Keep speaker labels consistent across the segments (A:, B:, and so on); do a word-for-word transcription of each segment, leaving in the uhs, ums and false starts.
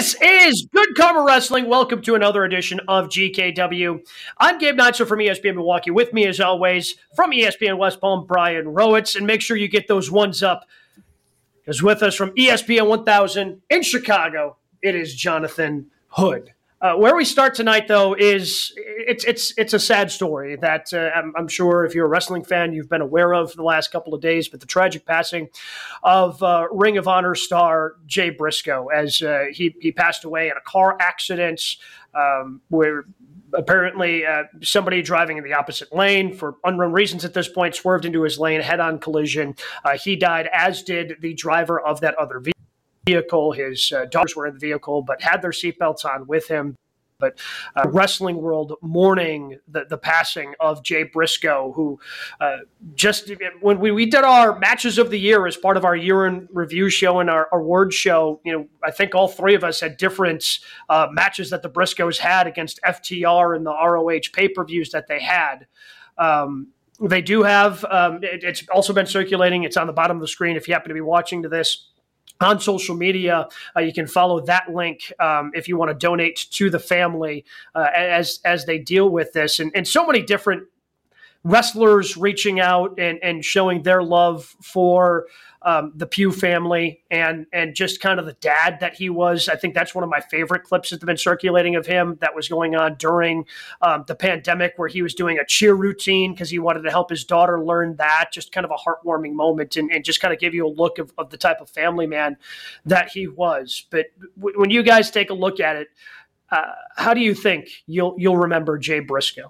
A: This is Good Karma Wrestling. Welcome to another edition of G K W. I'm Gabe Neitzel from E S P N Milwaukee. With me, as always, from E S P N West Palm, Brian Rowitz. And make sure you get those ones up, because with us from E S P N one thousand in Chicago, it is Jonathan Hood. Uh, where we start tonight, though, is it's it's it's a sad story that uh, I'm, I'm sure if you're a wrestling fan, you've been aware of for the last couple of days. But the tragic passing of uh, Ring of Honor star Jay Briscoe, as uh, he he passed away in a car accident um, where apparently uh, somebody driving in the opposite lane for unknown reasons at this point swerved into his lane, head-on collision. Uh, he died, as did the driver of that other vehicle. vehicle. His uh, daughters were in the vehicle, but had their seatbelts on with him. But uh, wrestling world mourning the, the passing of Jay Briscoe, who uh, just when we, we did our matches of the year as part of our year in review show and our award show, you know, I think all three of us had different uh, matches that the Briscoes had against F T R and the R O H pay-per-views that they had. Um, they do have, um, it, it's also been circulating. It's on the bottom of the screen if you happen to be watching to this. On social media, uh, you can follow that link um, if you want to donate to the family uh, as as they deal with this. And, and so many different wrestlers reaching out and, and showing their love for um, the Pugh family and and just kind of the dad that he was. I think that's one of my favorite clips that have been circulating of him that was going on during um, the pandemic, where he was doing a cheer routine because he wanted to help his daughter learn that. Just kind of a heartwarming moment and, and just kind of give you a look of, of the type of family man that he was. But w- when you guys take a look at it, uh, how do you think you'll you'll remember Jay Briscoe?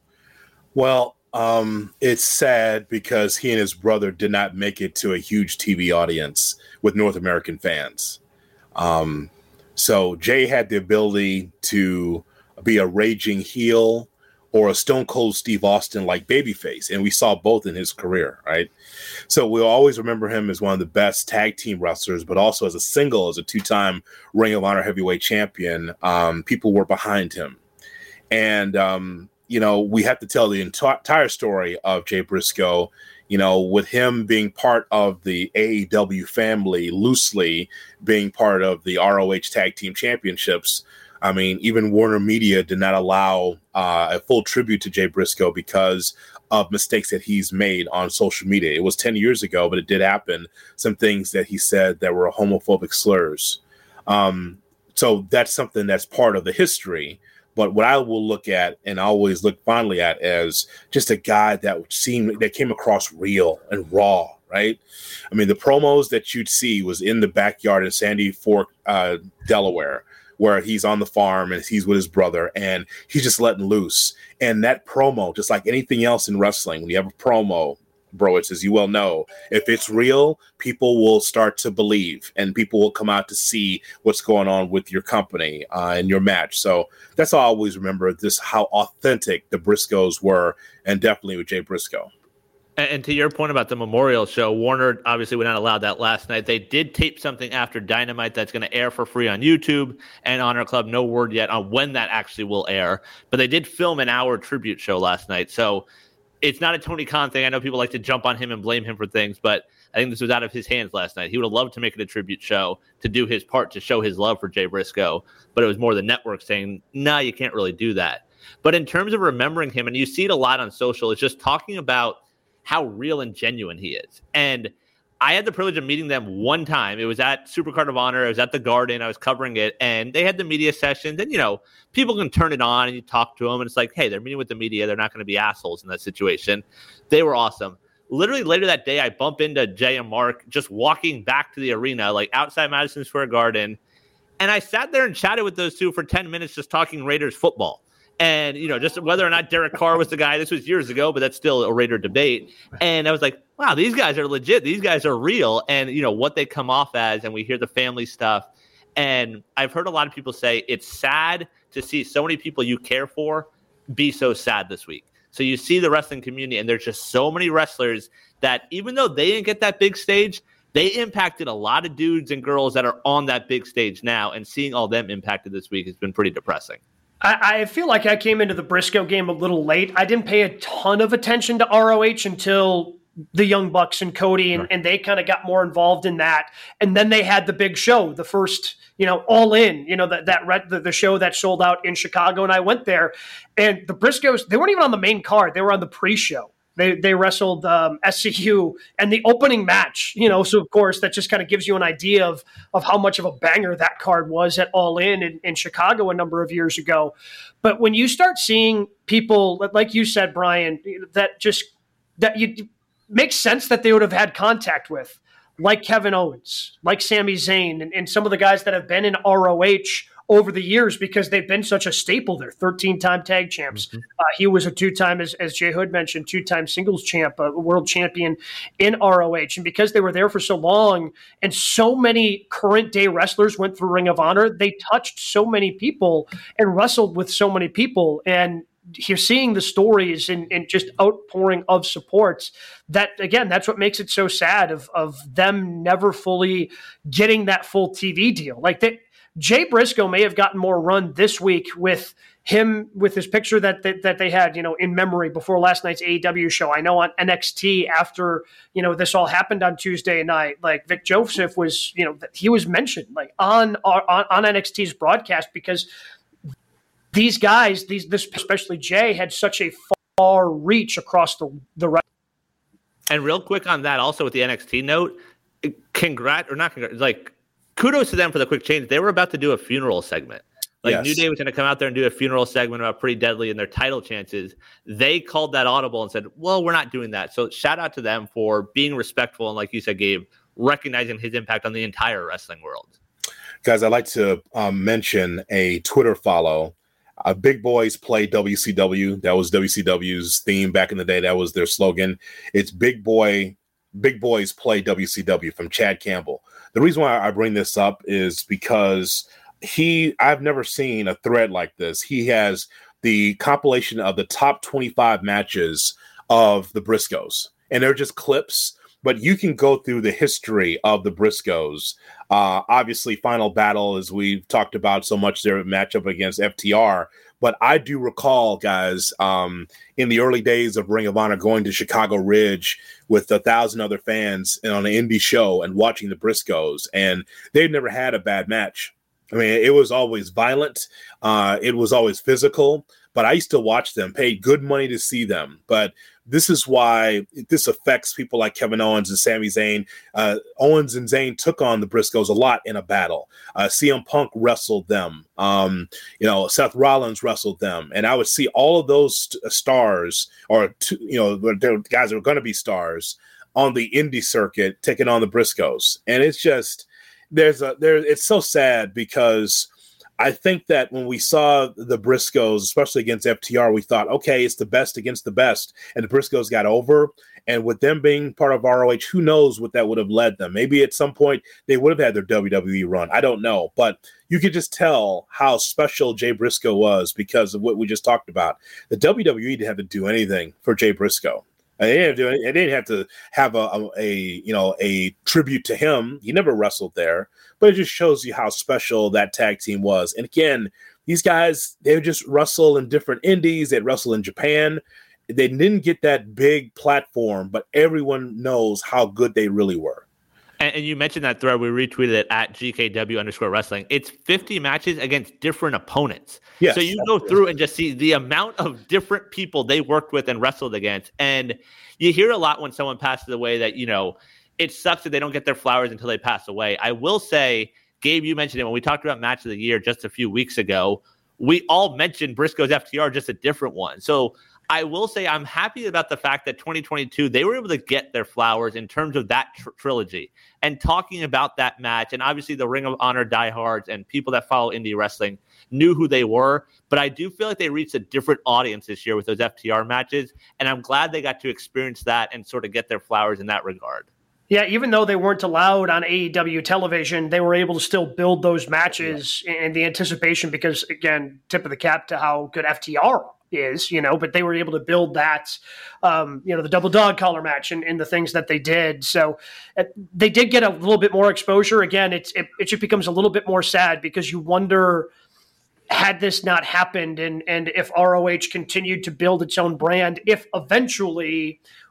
B: Well, Um, it's sad because he and his brother did not make it to a huge T V audience with North American fans. Um, so Jay had the ability to be a raging heel or a Stone Cold Steve Austin like babyface, and we saw both in his career, right? So we'll always remember him as one of the best tag team wrestlers, but also as a single, as a two-time Ring of Honor heavyweight champion. Um, people were behind him, and um, you know, we have to tell the entire story of Jay Briscoe, you know, with him being part of the A E W family, loosely being part of the R O H Tag Team Championships. I mean, even Warner Media did not allow uh, a full tribute to Jay Briscoe because of mistakes that he's made on social media. It was ten years ago, but it did happen. Some things that he said that were homophobic slurs. Um, so that's something that's part of the history. But what I will look at and I always look fondly at as just a guy that seemed that came across real and raw, right? I mean, the promos that you'd see was in the backyard in Sandy Fork, uh, Delaware, where he's on the farm and he's with his brother and he's just letting loose. And that promo, just like anything else in wrestling, when you have a promo, bro, it's as you well know, if it's real, people will start to believe and people will come out to see what's going on with your company uh, and your match. So that's all I always remember, this how authentic the Briscoes were, and definitely with Jay Briscoe.
C: And, and to your point about the memorial show, Warner obviously would not allow that last night. They did tape something after Dynamite that's going to air for free on YouTube and Honor Club. No word yet on when that actually will air, but they did film an hour tribute show last night. So it's not a Tony Khan thing. I know people like to jump on him and blame him for things, but I think this was out of his hands last night. He would have loved to make it a tribute show to do his part to show his love for Jay Briscoe, but it was more the network saying, nah, you can't really do that. But in terms of remembering him, and you see it a lot on social, it's just talking about how real and genuine he is. And I had the privilege of meeting them one time. It was at Supercard of Honor. I was at the Garden. I was covering it, and they had the media sessions. And, you know, people can turn it on, and you talk to them, and it's like, hey, they're meeting with the media. They're not going to be assholes in that situation. They were awesome. Literally later that day, I bump into Jay and Mark just walking back to the arena, like outside Madison Square Garden. And I sat there and chatted with those two for ten minutes just talking Raiders football. And, you know, just whether or not Derek Carr was the guy, this was years ago, but that's still a Raider debate. And I was like, wow, these guys are legit. These guys are real. And, you know, what they come off as, and we hear the family stuff. And I've heard a lot of people say it's sad to see so many people you care for be so sad this week. So you see the wrestling community, and there's just so many wrestlers that even though they didn't get that big stage, they impacted a lot of dudes and girls that are on that big stage now. And seeing all them impacted this week has been pretty depressing.
A: I, I feel like I came into the Briscoe game a little late. I didn't pay a ton of attention to R O H until the Young Bucks and Cody, and, and they kind of got more involved in that. And then they had the big show, the first, you know, All In, you know, that that red, the, the show that sold out in Chicago. And I went there, and the Briscoes, they weren't even on the main card. They were on the pre-show. They they wrestled um, S C U and the opening match, you know, so of course that just kind of gives you an idea of of how much of a banger that card was at All In, in in Chicago a number of years ago. But when you start seeing people, like you said, Brian, that just that you makes sense that they would have had contact with, like Kevin Owens, like Sami Zayn, and, and some of the guys that have been in R O H over the years because they've been such a staple. They're thirteen-time tag champs. Mm-hmm. Uh, he was a two-time, as, as Jay Hood mentioned, two-time singles champ, a world champion in R O H. And because they were there for so long and so many current-day wrestlers went through Ring of Honor, they touched so many people and wrestled with so many people. And you're seeing the stories and, and just outpouring of supports that, again, that's what makes it so sad of, of them never fully getting that full T V deal. Like they, Jay Briscoe may have gotten more run this week with him, with his picture that, that that they had, you know, in memory before last night's A E W show. I know on N X T after, you know, this all happened on Tuesday night, like Vic Joseph was, you know, he was mentioned like on on, on N X T's broadcast because these guys, these this especially Jay, had such a far reach across the the right.
C: And real quick on that, also with the N X T note, congrats or not congrats, like. Kudos to them for the quick change. They were about to do a funeral segment. Like yes. New Day was going to come out there and do a funeral segment about Pretty Deadly and their title chances. They called that audible and said, well, we're not doing that. So shout out to them for being respectful. And like you said, Gabe, recognizing his impact on the entire wrestling world.
B: Guys, I'd like to um, mention a Twitter follow. Uh, Big Boys Play W C W. That was W C W's theme back in the day. That was their slogan. It's Big Boy, Big Boys Play W C W from Chad Campbell. The reason why I bring this up is because he, I've never seen a thread like this. He has the compilation of the top twenty-five matches of the Briscoes, and they're just clips, but you can go through the history of the Briscoes. Uh, obviously, Final Battle, as we've talked about so much, their matchup against F T R. But I do recall, guys, um, in the early days of Ring of Honor, going to Chicago Ridge with a thousand other fans and on an indie show and watching the Briscoes, and they'd never had a bad match. I mean, it was always violent. Uh, it was always physical, but I used to watch them, paid good money to see them. But this is why this affects people like Kevin Owens and Sami Zayn. Uh, Owens and Zayn took on the Briscoes a lot in a battle. Uh, C M Punk wrestled them. Um, you know, Seth Rollins wrestled them. And I would see all of those st- stars or, two, you know, the guys that are going to be stars on the indie circuit taking on the Briscoes. And it's just, there's a, there, it's so sad because I think that when we saw the Briscoes, especially against F T R, we thought, okay, it's the best against the best. And the Briscoes got over. And with them being part of R O H, who knows what that would have led them. Maybe at some point they would have had their W W E run. I don't know. But you could just tell how special Jay Briscoe was because of what we just talked about. The W W E didn't have to do anything for Jay Briscoe. They didn't have to, they didn't have to have a, a, a you know a tribute to him. He never wrestled there, but it just shows you how special that tag team was. And again, these guys, they would just wrestle in different indies. They'd wrestle in Japan. They didn't get that big platform, but everyone knows how good they really were.
C: And, and you mentioned that thread. We retweeted it at G K W underscore wrestling. It's fifty matches against different opponents. Yes, so you go through and just see the amount of different people they worked with and wrestled against. And you hear a lot when someone passes away that, you know, it sucks that they don't get their flowers until they pass away. I will say, Gabe, you mentioned it when we talked about Match of the Year just a few weeks ago. We all mentioned Briscoe's F T R, just a different one. So I will say I'm happy about the fact that twenty twenty-two, they were able to get their flowers in terms of that tr- trilogy and talking about that match. And obviously the Ring of Honor diehards and people that follow indie wrestling knew who they were. But I do feel like they reached a different audience this year with those F T R matches. And I'm glad they got to experience that and sort of get their flowers in that regard.
A: Yeah, even though they weren't allowed on A E W television, they were able to still build those matches yeah. in the anticipation because, again, tip of the cap to how good F T R is, you know, but they were able to build that, um, you know, the double dog collar match and, and the things that they did. So uh, they did get a little bit more exposure. Again, it's, it, it just becomes a little bit more sad because you wonder, had this not happened and, and if R O H continued to build its own brand, if eventually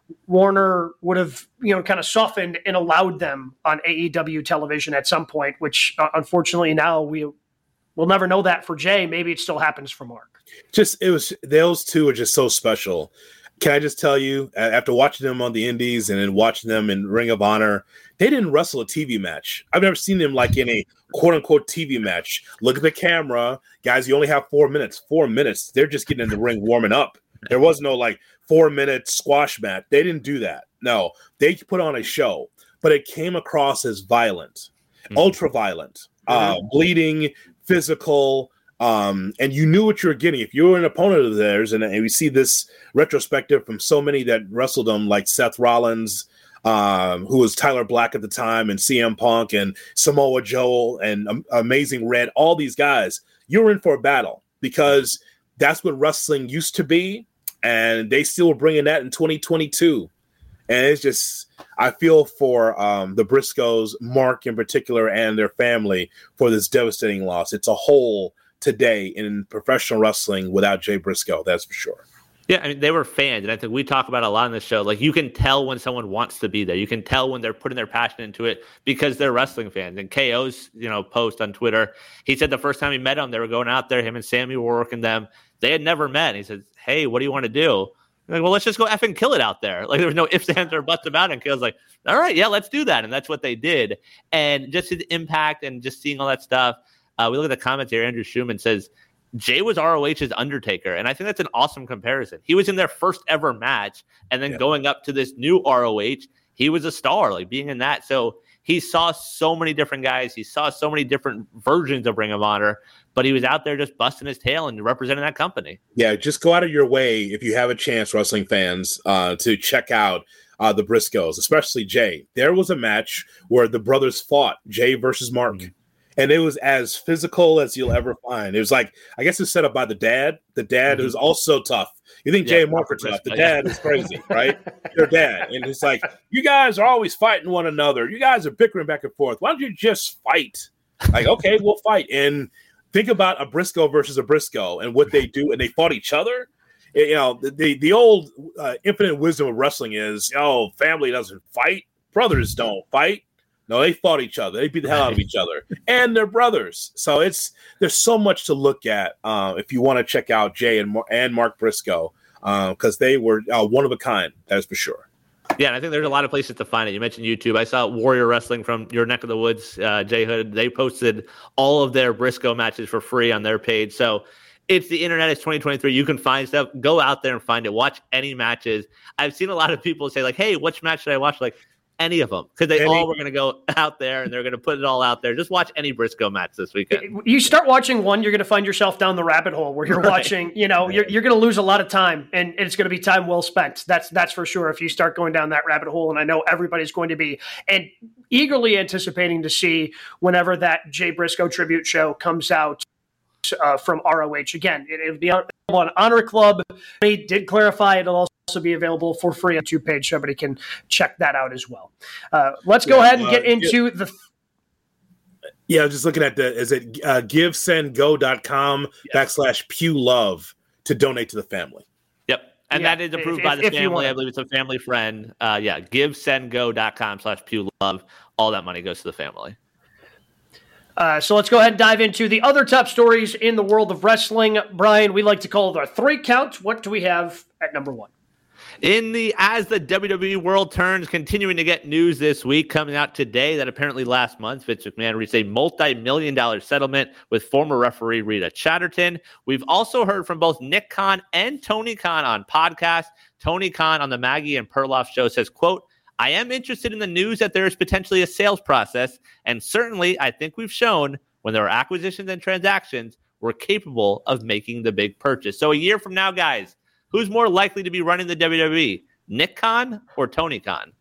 A: Warner would have, you know, kind of softened and allowed them on A E W television at some point, which uh, unfortunately now we will never know that for Jay. Maybe it still happens for Mark.
B: Just, it was, those two are just so special. Can I just tell you, after watching them on the Indies and then watching them in Ring of Honor, they didn't wrestle a T V match. I've never seen them like in a quote unquote T V match. Look at the camera, guys. You only have four minutes. Four minutes. They're just getting in the ring warming up. There was no like four minute squash match. They didn't do that. No, they put on a show, but it came across as violent, mm-hmm. ultra violent, mm-hmm. uh, bleeding, physical. Um, and you knew what you were getting. If you were an opponent of theirs, and, and we see this retrospective from so many that wrestled them, like Seth Rollins, um, who was Tyler Black at the time, and C M Punk, and Samoa Joe, and um, Amazing Red, all these guys, you were in for a battle because that's what wrestling used to be, and they still were bringing that in twenty twenty-two. And it's just, I feel for um, the Briscoes, Mark in particular, and their family for this devastating loss. It's a hole today in professional wrestling without Jay Briscoe, that's for sure.
C: Yeah, I mean, they were fans, and I think we talk about a lot on this show. Like, you can tell when someone wants to be there. You can tell when they're putting their passion into it because they're wrestling fans. And K O's, you know, post on Twitter, he said the first time he met them, they were going out there, him and Sammy were working them. They had never met. And he said, hey, what do you want to do? Like, well, let's just go effing kill it out there. Like, there was no ifs, ands, or buts about it. And K O's like, all right, yeah, let's do that. And that's what they did. And just his impact and just seeing all that stuff. Uh, we look at the comments here. Andrew Schumann says, Jay was R O H's Undertaker. And I think that's an awesome comparison. He was in their first ever match. And then yeah. going up to this new R O H, he was a star, like being in that. So he saw so many different guys. He saw so many different versions of Ring of Honor. But he was out there just busting his tail and representing that company.
B: Yeah, just go out of your way, if you have a chance, wrestling fans, uh, to check out uh, the Briscoes, especially Jay. There was a match where the brothers fought, Jay versus Mark. Mm-hmm. And it was as physical as you'll ever find. It was like, I guess it's set up by the dad. The dad mm-hmm. is also tough. You think yeah, Jay and Mark are tough. The dad yeah. is crazy, right? Their dad. And it's like, you guys are always fighting one another. You guys are bickering back and forth. Why don't you just fight? Like, okay, we'll fight. And think about a Briscoe versus a Briscoe and what they do. And they fought each other. You know, the, the, the old uh, infinite wisdom of wrestling is, oh, family doesn't fight. Brothers don't fight. No, they fought each other. They beat the hell out of each other, and they're brothers. So it's there's so much to look at uh, if you want to check out Jay and Mar- and Mark Briscoe because uh, they were uh, one of a kind. That is for sure.
C: Yeah, and I think there's a lot of places to find it. You mentioned YouTube. I saw Warrior Wrestling from your neck of the woods, uh, Jay Hood. They posted all of their Briscoe matches for free on their page. So it's the internet. It's twenty twenty-three. You can find stuff. Go out there and find it. Watch any matches. I've seen a lot of people say like, "Hey, which match should I watch?" Like. Any of them, because they any, all were going to go out there and they're going to put it all out there. Just watch any Briscoe match this weekend.
A: You start watching one, you're going to find yourself down the rabbit hole where you're right. watching, you know, you're, you're going to lose a lot of time and it's going to be time well spent. That's, that's for sure. If you start going down that rabbit hole, and I know everybody's going to be and eagerly anticipating to see whenever that Jay Briscoe tribute show comes out uh, from R O H. Again, it, it'll be on Honor Club. They did clarify it'll also also be available for free on the YouTube page. Somebody can check that out as well. Uh, let's go yeah, ahead and get uh, into yeah. the.
B: Yeah, I was just looking at the, is it uh, give send go dot com yes. backslash Pew Love to donate to the family.
C: Yep. And yeah, that is approved if, by the family. I believe it's a family friend. Uh, yeah, give send go dot com slash Pew Love. All that money goes to the family.
A: Uh, so let's go ahead and dive into the other top stories in the world of wrestling. Brian, we like to call it our three count. What do we have at number one?
C: In the as the W W E world turns, continuing to get news this week coming out today that apparently last month Vince McMahon reached a multi-million dollar settlement with former referee Rita Chatterton. We've also heard from both Nick Khan and Tony Khan on podcasts. Tony Khan on the Maggie and Perloff show says, quote, I am interested in the news that there is potentially a sales process, and certainly I think we've shown when there are acquisitions and transactions, we're capable of making the big purchase. So a year from now, guys, who's more likely to be running the W W E, Nick Khan or Tony Khan?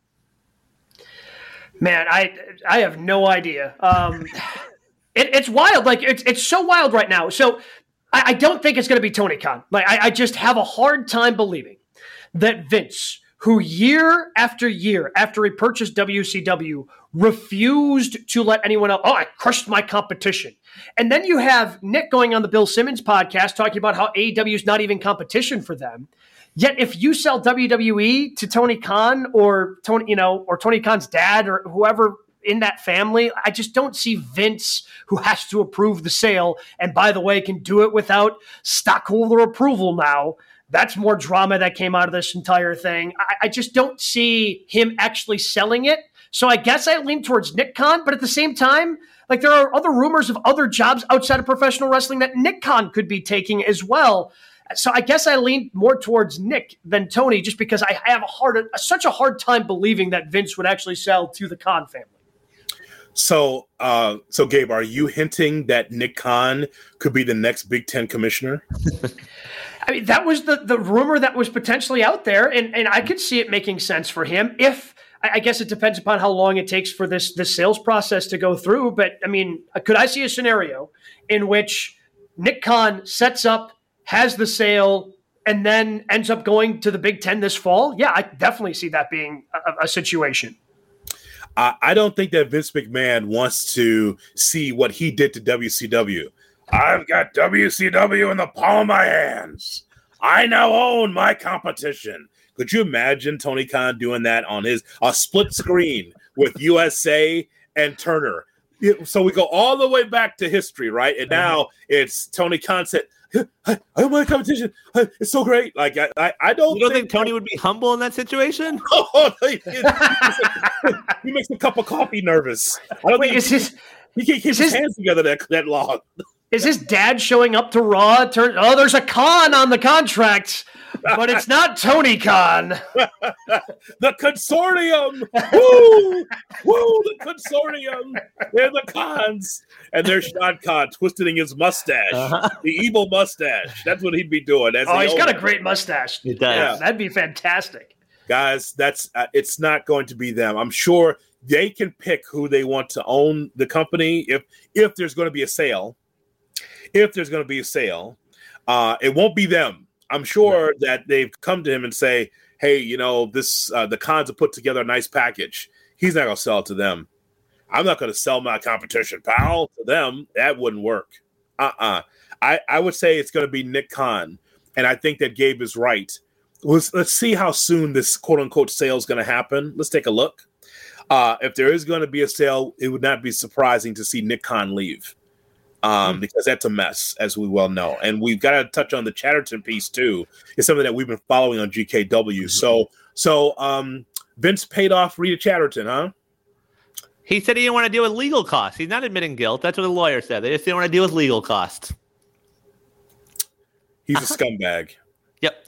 A: Man, I I have no idea. Um, it, it's wild. Like it's it's so wild right now. So I, I don't think it's going to be Tony Khan. Like I, I just have a hard time believing that Vince, who year after year after he purchased W C W, refused to let anyone else. Oh, I crushed my competition. And then you have Nick going on the Bill Simmons podcast talking about how A E W is not even competition for them. Yet if you sell W W E to Tony Khan or Tony, you know, or Tony Khan's dad or whoever in that family, I just don't see Vince, who has to approve the sale, and by the way, can do it without stockholder approval now. That's more drama that came out of this entire thing. I, I just don't see him actually selling it. So I guess I lean towards Nick Khan, but at the same time, like there are other rumors of other jobs outside of professional wrestling that Nick Khan could be taking as well. So I guess I lean more towards Nick than Tony, just because I have a hard, such a hard time believing that Vince would actually sell to the Khan family.
B: So, uh, so Gabe, are you hinting that Nick Khan could be the next Big Ten commissioner?
A: I mean, that was the, the rumor that was potentially out there, and, and I could see it making sense for him. If I guess it depends upon how long it takes for this this sales process to go through. But I mean, could I see a scenario in which Nick Khan sets up, has the sale, and then ends up going to the Big Ten this fall? Yeah, I definitely see that being a, a situation.
B: Uh, I don't think that Vince McMahon wants to see what he did to W C W. I've got W C W in the palm of my hands. I now own my competition. Could you imagine Tony Khan doing that on his a split screen with U S A and Turner? So we go all the way back to history, right? And now it's Tony Khan said, I own my competition. It's so great. Like I, I, I don't.
C: You don't
B: think,
C: think Tony would be humble in that situation?
B: Oh, he, he makes a cup of coffee nervous. I don't
A: Wait,
B: think
A: is his,
B: he can't keep his, his hands together that that long.
A: Is his dad showing up to Raw? Turn, oh, there's a Khan on the contract, but it's not Tony Khan.
B: The consortium. Woo! Woo! The consortium. They're the Khans. And there's Shad Khan twisting his mustache. Uh-huh. The evil mustache. That's what he'd be doing. As
A: oh, he's got
B: owner.
A: a great mustache.
C: He does.
A: Yeah, that'd be fantastic.
B: Guys, that's uh, it's not going to be them. I'm sure they can pick who they want to own the company if if there's going to be a sale. If there's going to be a sale, uh, it won't be them. I'm sure right. that they've come to him and say, hey, you know, this uh, the Khans have put together a nice package. He's not going to sell it to them. I'm not going to sell my competition, pal, to them. That wouldn't work. Uh-uh. I, I would say it's going to be Nick Khan, and I think that Gabe is right. Let's, let's see how soon this quote-unquote sale is going to happen. Let's take a look. Uh, if there is going to be a sale, it would not be surprising to see Nick Khan leave. Um, because that's a mess, as we well know. And we've got to touch on the Chatterton piece, too. It's something that we've been following on G K W. Mm-hmm. So so um, Vince paid off Rita Chatterton, huh?
C: He said he didn't want to deal with legal costs. He's not admitting guilt. That's what the lawyer said. They just didn't want to deal with legal costs.
B: He's a scumbag.
C: Yep.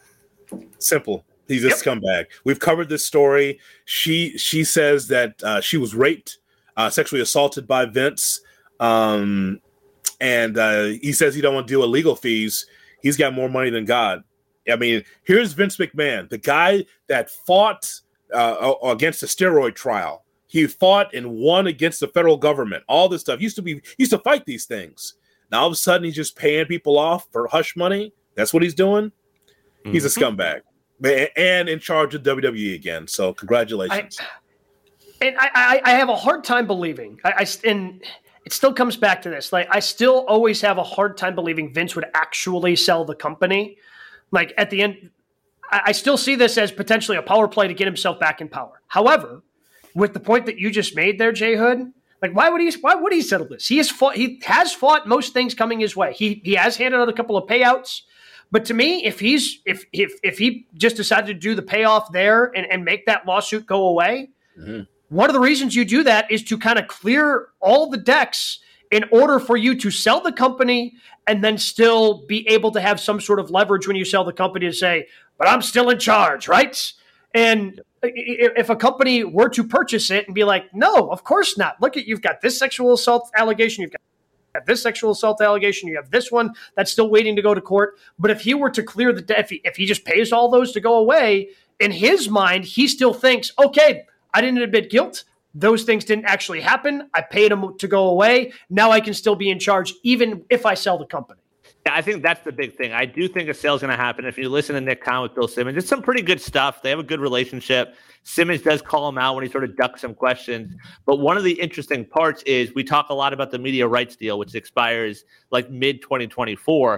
B: Simple. He's a yep. scumbag. We've covered this story. She, she says that uh, she was raped, uh, sexually assaulted by Vince. Um, and uh, he says he don't want to deal with legal fees. He's got more money than God. I mean, here's Vince McMahon, the guy that fought uh, against the steroid trial. He fought and won against the federal government. All this stuff. He used to be he used to fight these things. Now all of a sudden he's just paying people off for hush money. That's what he's doing. Mm-hmm. He's a scumbag and in charge of W W E again. So congratulations.
A: I, and I, I, I have a hard time believing. I, I and. It still comes back to this. Like, I still always have a hard time believing Vince would actually sell the company. Like, at the end, I, I still see this as potentially a power play to get himself back in power. However, with the point that you just made there, Jay Hood, like, why would he? Why would he settle this? He has fought. He has fought most things coming his way. He he has handed out a couple of payouts. But to me, if he's if if if he just decided to do the payoff there and, and make that lawsuit go away. Mm-hmm. One of the reasons you do that is to kind of clear all the decks in order for you to sell the company and then still be able to have some sort of leverage when you sell the company to say, but I'm still in charge, right? And if a company were to purchase it and be like, no, of course not. Look at, you've got this sexual assault allegation. You've got this sexual assault allegation. You have this one that's still waiting to go to court. But if he were to clear the debt, if he, if he just pays all those to go away, in his mind, he still thinks, okay, I didn't admit guilt. Those things didn't actually happen. I paid them to go away. Now I can still be in charge, even if I sell the company.
C: Yeah, I think that's the big thing. I do think a sale's going to happen. If you listen to Nick Khan with Bill Simmons, it's some pretty good stuff. They have a good relationship. Simmons does call him out when he sort of ducks some questions. But one of the interesting parts is we talk a lot about the media rights deal, which expires like mid twenty twenty-four.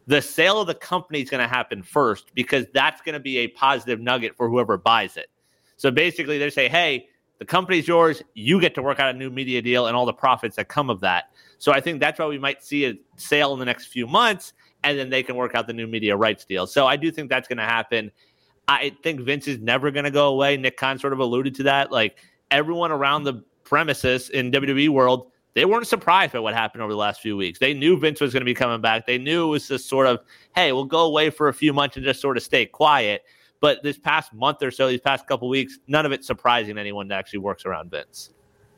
C: the sale of the company is going to happen first because that's going to be a positive nugget for whoever buys it. So basically they say, hey, the company's yours. You get to work out a new media deal and all the profits that come of that. So I think that's why we might see a sale in the next few months, and then they can work out the new media rights deal. So I do think that's going to happen. I think Vince is never going to go away. Nick Khan sort of alluded to that. Like everyone around the premises in W W E world, they weren't surprised by what happened over the last few weeks. They knew Vince was going to be coming back. They knew it was just sort of, hey, we'll go away for a few months and just sort of stay quiet. But this past month or so, these past couple weeks, none of it surprising anyone that actually works around Vince.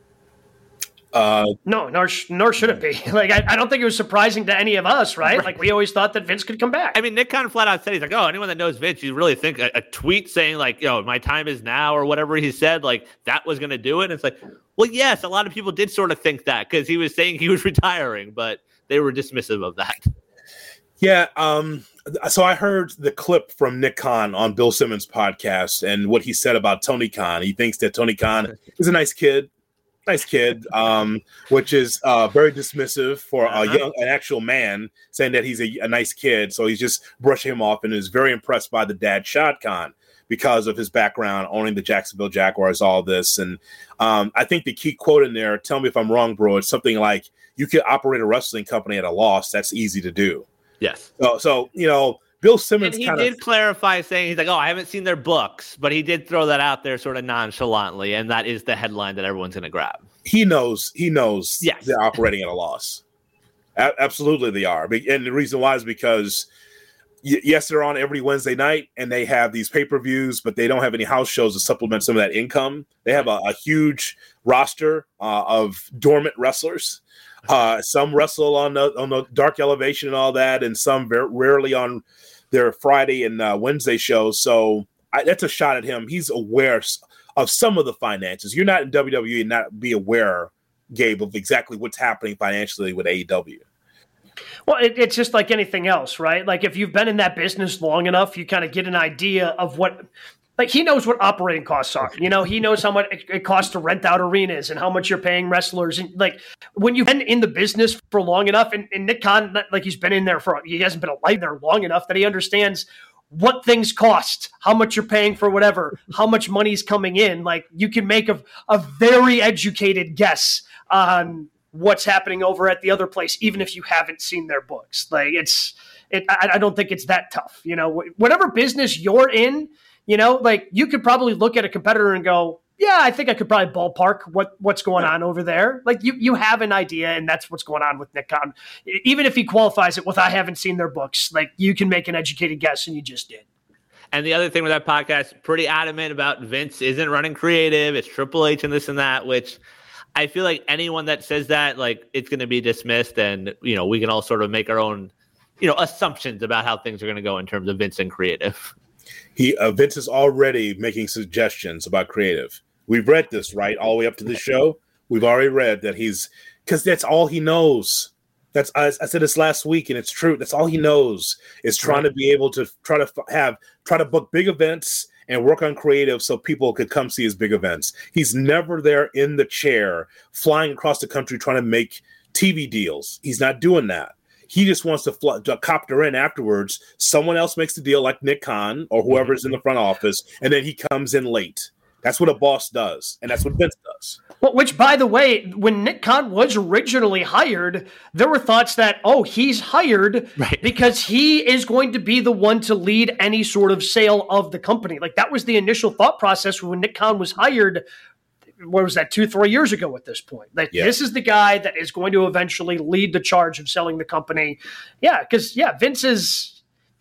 A: Uh, no, nor, nor should it be. Like, I, I don't think it was surprising to any of us, right? right? Like, we always thought that Vince could come back.
C: I mean, Nick kind of flat out said, he's like, oh, anyone that knows Vince, you really think a, a tweet saying, like, yo, my time is now or whatever he said, like, that was going to do it? And it's like, well, yes, a lot of people did sort of think that because he was saying he was retiring, but they were dismissive of that.
B: Yeah, um, so I heard the clip from Nick Khan on Bill Simmons' podcast and what he said about Tony Khan. He thinks that Tony Khan is a nice kid, nice kid, um, which is uh, very dismissive for uh-huh. a young, an actual man, saying that he's a, a nice kid. So he's just brushing him off and is very impressed by the dad, Shad Khan, because of his background, owning the Jacksonville Jaguars, all this. And um, I think the key quote in there, tell me if I'm wrong, bro, it's something like, you can operate a wrestling company at a loss. That's easy to do.
C: Yes.
B: So, so you know, Bill Simmons.
C: And he
B: kind
C: did
B: of
C: clarify, saying he's like, "Oh, I haven't seen their books," but he did throw that out there sort of nonchalantly, and that is the headline that everyone's going to grab.
B: He knows. He knows.
C: Yes.
B: They're operating at a loss. A- absolutely, they are. And the reason why is because y- yes, they're on every Wednesday night, and they have these pay per views, but they don't have any house shows to supplement some of that income. They have a, a huge roster uh, of dormant wrestlers. Uh, some wrestle on the on the Dark Elevation and all that, and some very rarely on their Friday and uh, Wednesday shows. So I, that's a shot at him. He's aware of some of the finances. You're not in W W E and not be aware, Gabe, of exactly what's happening financially with A E W.
A: Well, it, it's just like anything else, right? Like if you've been in that business long enough, you kind of get an idea of what. Like he knows what operating costs are. You know, he knows how much it costs to rent out arenas and how much you're paying wrestlers. And like when you've been in the business for long enough, and, and Nick Khan, like he's been in there for, he hasn't been alive there long enough that he understands what things cost, how much you're paying for whatever, how much money's coming in. Like you can make a, a very educated guess on what's happening over at the other place, even if you haven't seen their books. Like it's, it, I, I don't think it's that tough. You know, whatever business you're in, you know, like you could probably look at a competitor and go, yeah, I think I could probably ballpark what, what's going on over there. Like you, you have an idea, and that's what's going on with Nick Khan. Even if he qualifies it with, I haven't seen their books, like you can make an educated guess, and you just did.
C: And the other thing with that podcast, pretty adamant about Vince isn't running creative. It's Triple H and this and that, which I feel like anyone that says that, like it's going to be dismissed. And, you know, we can all sort of make our own, you know, assumptions about how things are going to go in terms of Vince and creative.
B: He uh, Vince is already making suggestions about creative. We've read this, right? All the way up to the show. We've already read that he's, because that's all he knows. That's I, I said this last week, and it's true. That's all he knows is trying to be able to try to have, try to book big events and work on creative so people could come see his big events. He's never there in the chair, flying across the country trying to make T V deals. He's not doing that. He just wants to, fly, to copter in afterwards. Someone else makes the deal, like Nick Khan or whoever's in the front office, and then he comes in late. That's what a boss does, and that's what Vince does.
A: Well, which, by the way, when Nick Khan was originally hired, there were thoughts that, oh, he's hired right. because he is going to be the one to lead any sort of sale of the company. Like, that was the initial thought process when Nick Khan was hired. What was that, two, three years ago at this point? Like, yeah. This is the guy that is going to eventually lead the charge of selling the company. Yeah, because, yeah, Vince is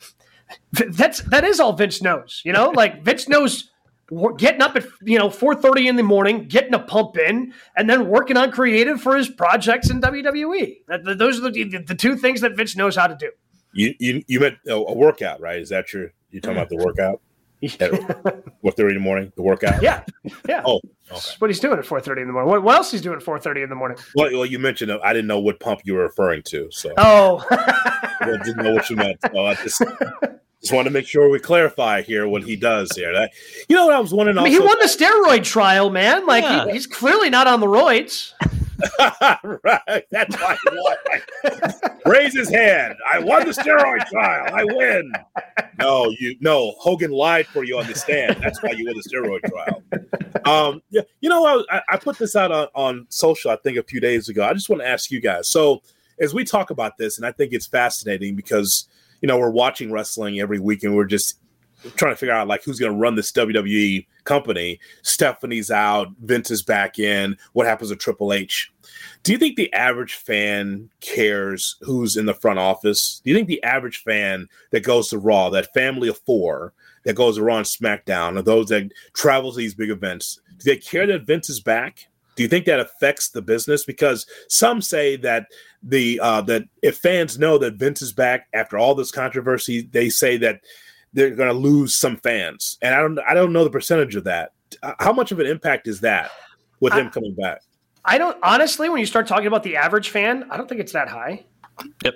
A: – that's that is all Vince knows, you know? Like, Vince knows getting up at, you know, four thirty in the morning, getting a pump in, and then working on creative for his projects in W W E. That, those are the, the two things that Vince knows how to do.
B: You you, you meant a, a workout, right? Is that your – you're talking about the workout? What, thirty in the morning, the workout?
A: Yeah, yeah.
B: Oh, okay.
A: That's what he's doing at four thirty in the morning. What, what else he's doing at four thirty in the morning?
B: Well, well, you mentioned uh, I didn't know what pump you were referring to, so
A: oh,
B: I didn't know what you meant. So I just just want to make sure we clarify here what he does here. That, you know what I was wondering?
A: I mean,
B: also,
A: he won the steroid trial, man. Like yeah. he, he's clearly not on the roids.
B: Right. That's why he won. Raise his hand. I won the steroid trial. I win. No, you no. Hogan lied for you on the stand. That's why you won the steroid trial. Um, yeah, you know, I, I put this out on, on social, I think, a few days ago. I just want to ask you guys. So, as we talk about this, and I think it's fascinating because you know we're watching wrestling every week, and we're just trying to figure out like who's going to run this W W E company. Stephanie's out, Vince is back in. What happens to Triple H? Do you think the average fan cares who's in the front office? Do you think the average fan that goes to Raw, that family of four that goes to Raw and SmackDown, or those that travel to these big events, do they care that Vince is back? Do you think that affects the business? Because some say that the uh, that if fans know that Vince is back after all this controversy, they say that they're going to lose some fans, and I don't I don't know the percentage of that. How much of an impact is that with him I, coming back?
A: I don't honestly. When you start talking about the average fan, I don't think it's that high.
C: Yep,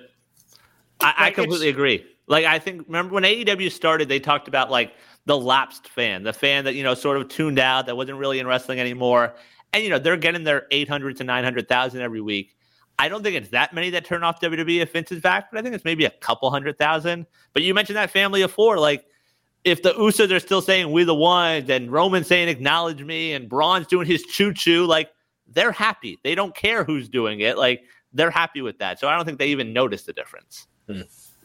C: I, like I completely agree. Like I think, remember when A E W started, they talked about like the lapsed fan, the fan that you know sort of tuned out, that wasn't really in wrestling anymore, and you know they're getting their eight hundred to nine hundred thousand every week. I don't think it's that many that turn off W W E if Vince is back, but I think it's maybe a couple hundred thousand. But you mentioned that family of four. Like, if the Usos are still saying, we the ones, and Roman saying, acknowledge me, and Braun's doing his choo-choo, like, they're happy. They don't care who's doing it. Like, they're happy with that. So I don't think they even notice the difference.
B: Hmm.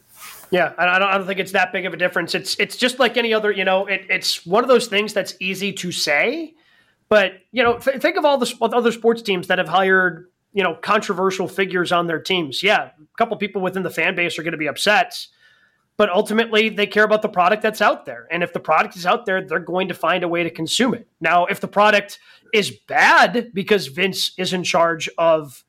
A: Yeah, I don't, I don't think it's that big of a difference. It's it's just like any other, you know, it, it's one of those things that's easy to say. But, you know, th- think of all the other sports teams that have hired – you know, controversial figures on their teams. Yeah, a couple people within the fan base are going to be upset, but ultimately they care about the product that's out there. And if the product is out there, they're going to find a way to consume it. Now, if the product is bad because Vince is in charge of,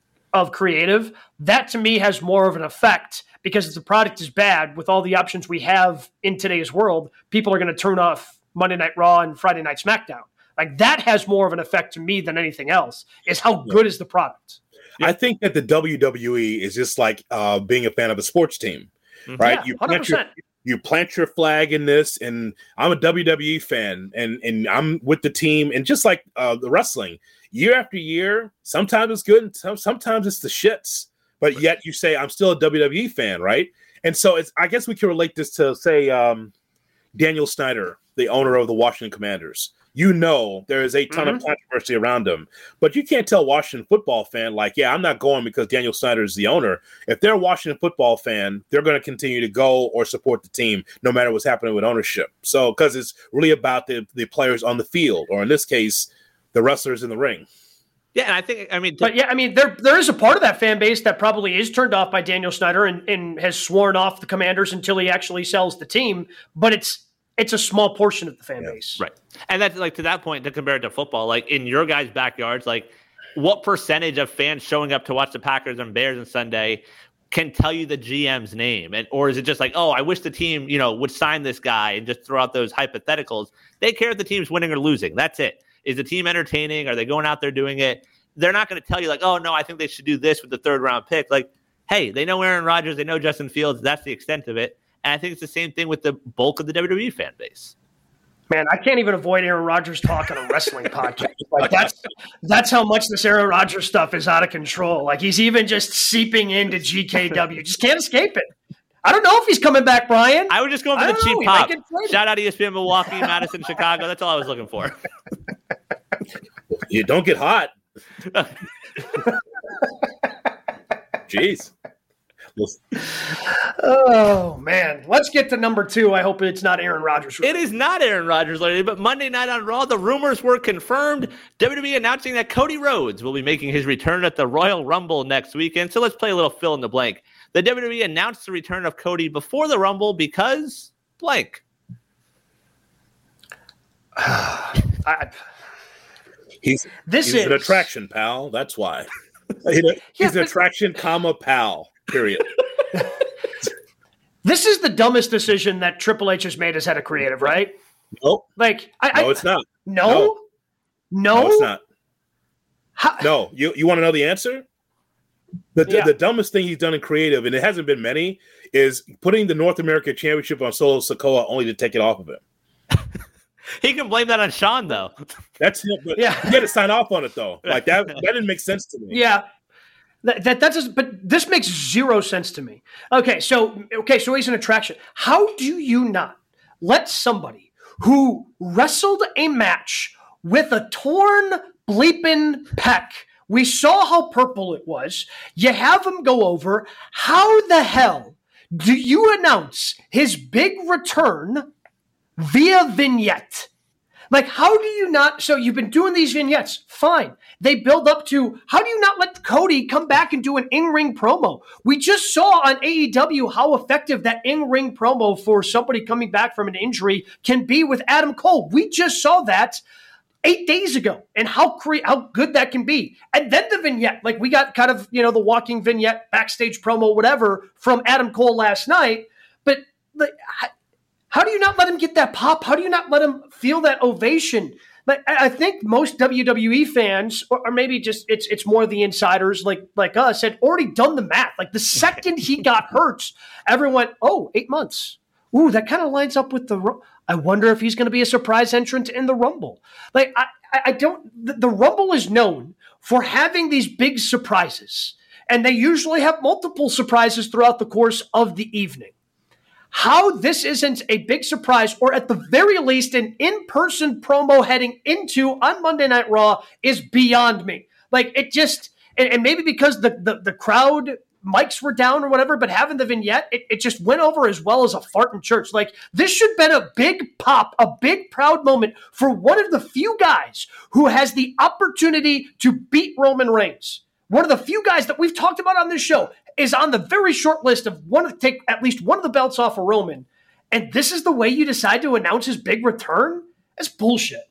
A: of creative, that to me has more of an effect, because if the product is bad with all the options we have in today's world, people are going to turn off Monday Night Raw and Friday Night SmackDown. Like, that has more of an effect to me than anything else, is how good is the product.
B: I think that the W W E is just like uh, being a fan of a sports team, mm-hmm. right?
A: Yeah,
B: you plant your, you plant your flag in this, and I'm a W W E fan, and, and I'm with the team. And just like uh, the wrestling, year after year, sometimes it's good, and some, sometimes it's the shits. But yet you say, I'm still a W W E fan, right? And so it's, I guess we can relate this to, say, um, Daniel Snyder, the owner of the Washington Commanders. You know, there is a ton mm-hmm. of controversy around him, but you can't tell a Washington football fan, like, yeah, I'm not going because Daniel Snyder is the owner. If they're a Washington football fan, they're going to continue to go or support the team no matter what's happening with ownership. So, because it's really about the, the players on the field, or in this case, the wrestlers in the ring.
C: Yeah, and I think, I mean,
A: but yeah, I mean, there there is a part of that fan base that probably is turned off by Daniel Snyder and, and has sworn off the Commanders until he actually sells the team, but it's It's a small portion of the fan
B: yeah.
A: base.
C: Right. And that's like, to that point, to compare it to football, like in your guys' backyards, like what percentage of fans showing up to watch the Packers and Bears on Sunday can tell you the G M's name? And, or is it just like, oh, I wish the team, you know, would sign this guy, and just throw out those hypotheticals? They care if the team's winning or losing. That's it. Is the team entertaining? Are they going out there doing it? They're not going to tell you like, oh no, I think they should do this with the third round pick. Like, hey, they know Aaron Rodgers, they know Justin Fields. That's the extent of it. And I think it's the same thing with the bulk of the W W E fan base.
A: Man, I can't even avoid Aaron Rodgers talk on a wrestling podcast. Like, that's that's how much this Aaron Rodgers stuff is out of control. Like, he's even just seeping into G K W. Just can't escape it. I don't know if he's coming back, Brian.
C: I was just going for the cheap pop. Shout out E S P N Milwaukee, Madison, Chicago. That's all I was looking for.
B: You don't get hot. Jeez.
A: Oh, man. Let's get to number two. I hope it's not Aaron Rodgers.
C: It is not Aaron Rodgers, lady, but Monday night on Raw, the rumors were confirmed. W W E announcing that Cody Rhodes will be making his return at the Royal Rumble next weekend. So let's play a little fill in the blank. The W W E announced the return of Cody before the Rumble because blank.
A: I,
B: he's
A: this
B: he's
A: is
B: an attraction, pal. That's why. He's
A: yeah,
B: an attraction, comma, pal. Period.
A: This is the dumbest decision that Triple H has made as head of creative, right?
B: Nope.
A: Like, I,
B: no,
A: I,
B: it's not.
A: No?
B: No,
A: no?
B: no it's not.
A: How?
B: No. You you want to know the answer? The,
A: yeah.
B: the the dumbest thing he's done in creative, and it hasn't been many, is putting the North American Championship on Solo Sikoa only to take it off of him.
C: He can blame that on Sean, though.
B: That's him, but
A: Yeah.
B: he had to sign off on it, though. Like, that that didn't make sense to me.
A: Yeah. That, that that doesn't, but this makes zero sense to me. Okay, so okay, so he's an attraction. How do you not let somebody who wrestled a match with a torn bleeping pec, we saw how purple it was, you have him go over, how the hell do you announce his big return via vignette? Like, how do you not? So you've been doing these vignettes. Fine. They build up to, how do you not let Cody come back and do an in-ring promo? We just saw on A E W how effective that in-ring promo for somebody coming back from an injury can be with Adam Cole. We just saw that eight days ago and how cre- how good that can be. And then the vignette, like we got kind of, you know, the walking vignette, backstage promo, whatever, from Adam Cole last night. But like, how do you not let him get that pop? How do you not let him feel that ovation? Like, I think most W W E fans, or, or maybe just it's it's more the insiders like like us, had already done the math. Like the second he got hurt, everyone went, oh, eight months. Ooh, that kind of lines up with the. I wonder if he's going to be a surprise entrant in the Rumble. Like I, I don't. The, the Rumble is known for having these big surprises, and they usually have multiple surprises throughout the course of the evening. How this isn't a big surprise, or at the very least an in-person promo heading into on Monday Night Raw, is beyond me. Like it just, and, and maybe because the, the the crowd mics were down or whatever, but having the vignette, it, it just went over as well as a fart in church. Like this should have been a big pop, a big proud moment for one of the few guys who has the opportunity to beat Roman Reigns. One of the few guys that we've talked about on this show is on the very short list of one to take at least one of the belts off of Roman. And this is the way you decide to announce his big return? That's bullshit.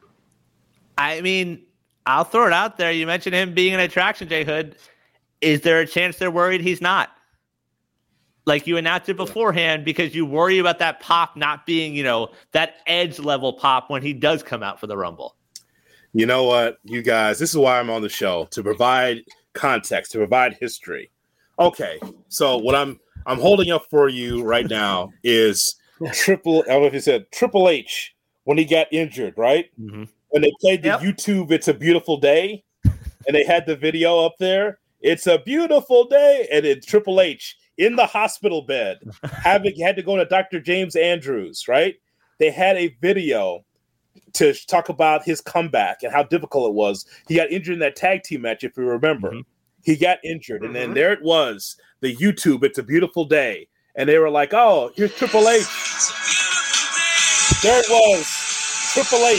C: I mean, I'll throw it out there. You mentioned him being an attraction, Jay Hood. Is there a chance they're worried he's not? Like you announced it beforehand because you worry about that pop not being, you know, that edge level pop when he does come out for the Rumble.
B: You know what, you guys, this is why I'm on the show, to provide context, to provide history. Okay, so what I'm I'm holding up for you right now is Triple, I don't know if you said Triple H when he got injured, right?
C: Mm-hmm.
B: When they played the
A: Yep.
B: YouTube It's a Beautiful Day, and they had the video up there, it's a beautiful day, and it's Triple H in the hospital bed, having had to go to Doctor James Andrews, right? They had a video to talk about his comeback and how difficult it was. He got injured in that tag team match, if you remember. Mm-hmm. He got injured, and then there it was, the YouTube, It's a Beautiful Day. And they were like, oh, here's Triple H. There it was, Triple H.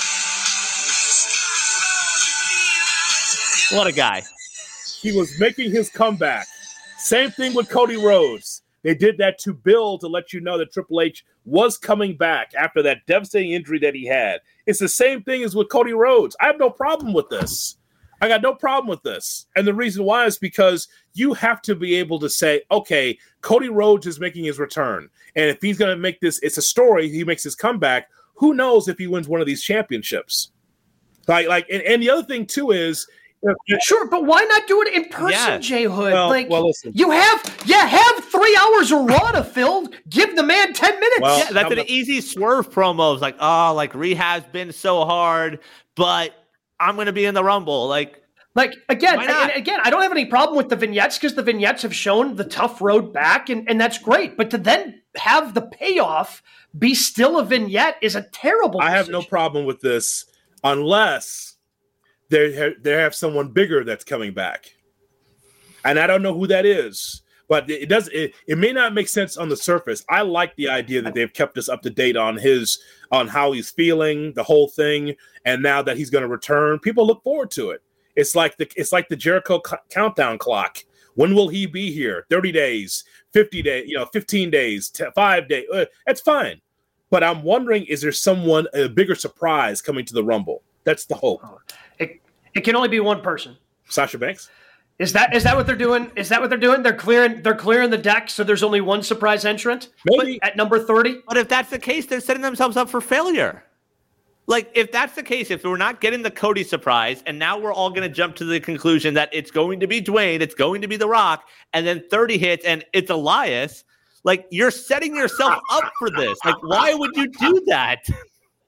C: What a guy.
B: He was making his comeback. Same thing with Cody Rhodes. They did that to build to let you know that Triple H was coming back after that devastating injury that he had. It's the same thing as with Cody Rhodes. I have no problem with this. I got no problem with this. And the reason why is because you have to be able to say, okay, Cody Rhodes is making his return. And if he's going to make this, it's a story, he makes his comeback. Who knows if he wins one of these championships? Like, like, and, and the other thing too is,
A: sure, but why not do it in person,
C: yeah.
A: Jay Hood?
B: Well,
A: like
B: well, listen.
A: you have, yeah, have three hours of Raw to fill. Give the man ten minutes.
B: Well,
C: Yeah, that's an
B: about-
C: easy swerve promo. It's like, oh, like rehab's been so hard, but I'm going to be in the Rumble. Like,
A: Like, again,
C: Why not?
A: and again, I don't have any problem with the vignettes because the vignettes have shown the tough road back, and, and that's great. But to then have the payoff be still a vignette is a terrible
B: I have no
A: decision.
B: problem with this unless they ha- they have someone bigger that's coming back, and I don't know who that is. But it does. It, it may not make sense on the surface. I like the idea that they've kept us up to date on his on how he's feeling, the whole thing, and now that he's going to return, people look forward to it. It's like the it's like the Jericho c- countdown clock. When will he be here? thirty days, fifty days, you know, fifteen days, t- five days. Uh, that's fine. But I'm wondering, is there someone, a bigger surprise coming to the Rumble? That's the hope.
A: It, it can only be one person.
B: Sasha Banks?
A: Is that is that what they're doing? Is that what they're doing? They're clearing they're clearing the deck, so there's only one surprise entrant
B: Maybe.
A: at number thirty.
C: but if that's the case, they're setting themselves up for failure. Like, if that's the case, if we're not getting the Cody surprise, and now we're all going to jump to the conclusion that it's going to be Dwayne, it's going to be The Rock, and then thirty hits, and it's Elias, like, you're setting yourself up for this. Like, why would you do that?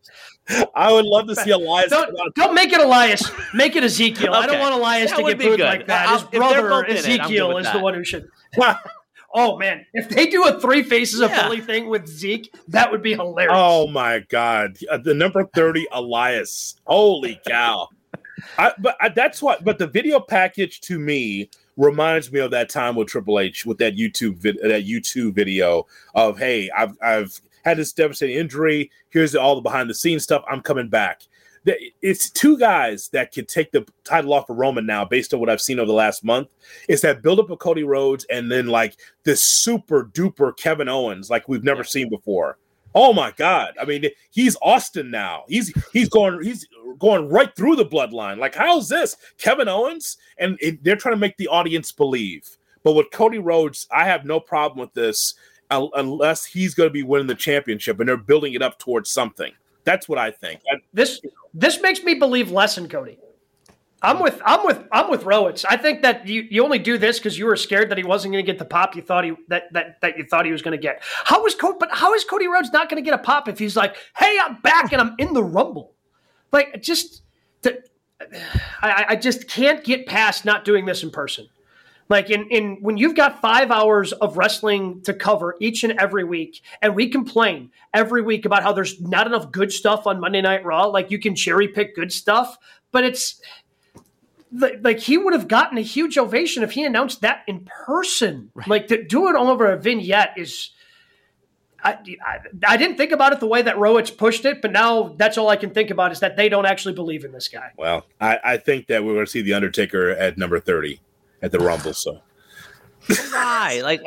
B: I would love to see Elias.
A: Don't, don't make it Elias. Make it Ezekiel. Okay. I don't want Elias that to get booed like that. His brother Ezekiel is that. the one who should. Oh man, if they do a three faces of Philly yeah. thing with Zeke, that would be hilarious.
B: Oh my God, the number thirty Elias. Holy cow! I, but I, that's what. But the video package to me reminds me of that time with Triple H with that YouTube vid, that YouTube video of hey, I've I've had this devastating injury. Here's all the behind the scenes stuff. I'm coming back. It's two guys that can take the title off of Roman now, based on what I've seen over the last month. It's that buildup of Cody Rhodes and then like this super duper Kevin Owens like we've never yeah. seen before. Oh my God! I mean, he's Austin now. He's he's going he's going right through the bloodline. Like, how's this Kevin Owens? And it, they're trying to make the audience believe. But with Cody Rhodes, I have no problem with this uh, unless he's going to be winning the championship, and they're building it up towards something. That's what I think. I,
A: this this makes me believe less in Cody. I'm with I'm with I'm with Rowitz. I think that you, you only do this because you were scared that he wasn't going to get the pop you thought he that that, that you thought he was going to get. How is Cody? But how is Cody Rhodes not going to get a pop if he's like, hey, I'm back and I'm in the Rumble? Like, just to, I, I just can't get past not doing this in person. Like in, in when you've got five hours of wrestling to cover each and every week, and we complain every week about how there's not enough good stuff on Monday Night Raw. Like you can cherry pick good stuff, but it's like he would have gotten a huge ovation if he announced that in person. Right. Like to do it all over a vignette is. I, I, I didn't think about it the way that Rowitz pushed it, but now that's all I can think about is that they don't actually believe in this guy.
B: Well, I, I think that we're going to see The Undertaker at number thirty. At the Rumble, so
C: why? Like,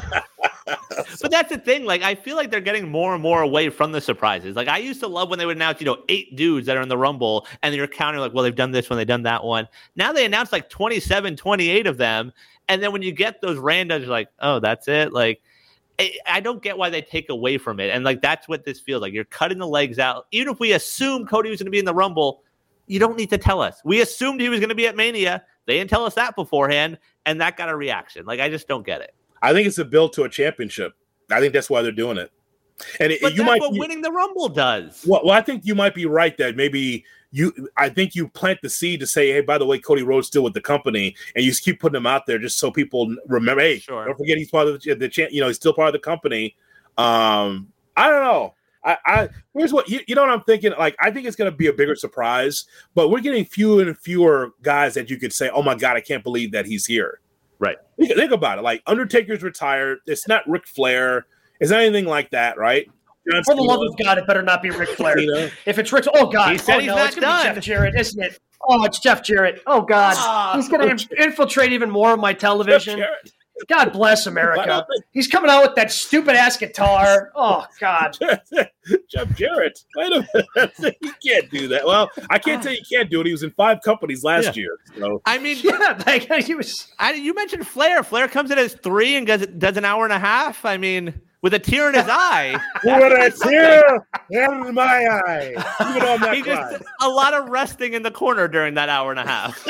C: but that's the thing. Like, I feel like they're getting more and more away from the surprises. Like, I used to love when they would announce, you know, eight dudes that are in the Rumble, and you're counting like, well, they've done this one, they've done that one. Now they announce like twenty-seven, twenty-eight of them, and then when you get those randoms, you're like, oh, that's it. Like, I, I don't get why they take away from it, and like that's what this feels like. You're cutting the legs out. Even if we assume Cody was going to be in the Rumble, you don't need to tell us. We assumed he was going to be at Mania. They didn't tell us that beforehand, and that got a reaction. Like, I just don't get it.
B: I think it's a build to a championship. I think that's why they're doing it. And it,
C: but
B: you
C: that's
B: might
C: what
B: be,
C: winning the Rumble does.
B: Well, well, I think you might be right that maybe you. I think you plant the seed to say, hey, by the way, Cody Rhodes still with the company, and you just keep putting him out there just so people remember. Hey, sure. Don't forget he's part of the, the champ. You know, he's still part of the company. Um, I don't know. I, I here's what you, you know what I'm thinking. Like, I think it's going to be a bigger surprise, but we're getting fewer and fewer guys that you could say, "Oh my God, I can't believe that he's here."
C: Right?
B: Think, think about it. Like, Undertaker's retired. It's not Ric Flair. It's not anything like that, right?
A: John For the love of God, it better not be Ric Flair. If it's Ric, oh God,
C: he said
A: oh,
C: he's
A: no,
C: not
A: it's going to be
C: done.
A: Jeff Jarrett, isn't it? Oh, it's Jeff Jarrett. Oh God, oh, he's going to infiltrate even more of my television. God bless America. He's coming out with that stupid ass guitar. Oh God,
B: Jeff Jarrett. Wait a minute, he can't do that. Well, I can't tell you he can't do it. He was in five companies last yeah. year. So
C: I mean,
A: yeah, like he was.
C: I, you mentioned Flair. Flair comes in as three and does does an hour and a half. I mean, with a tear in his eye.
B: With a tear in my eye. Even on that
C: he just a lot of resting in the corner during that hour and a half.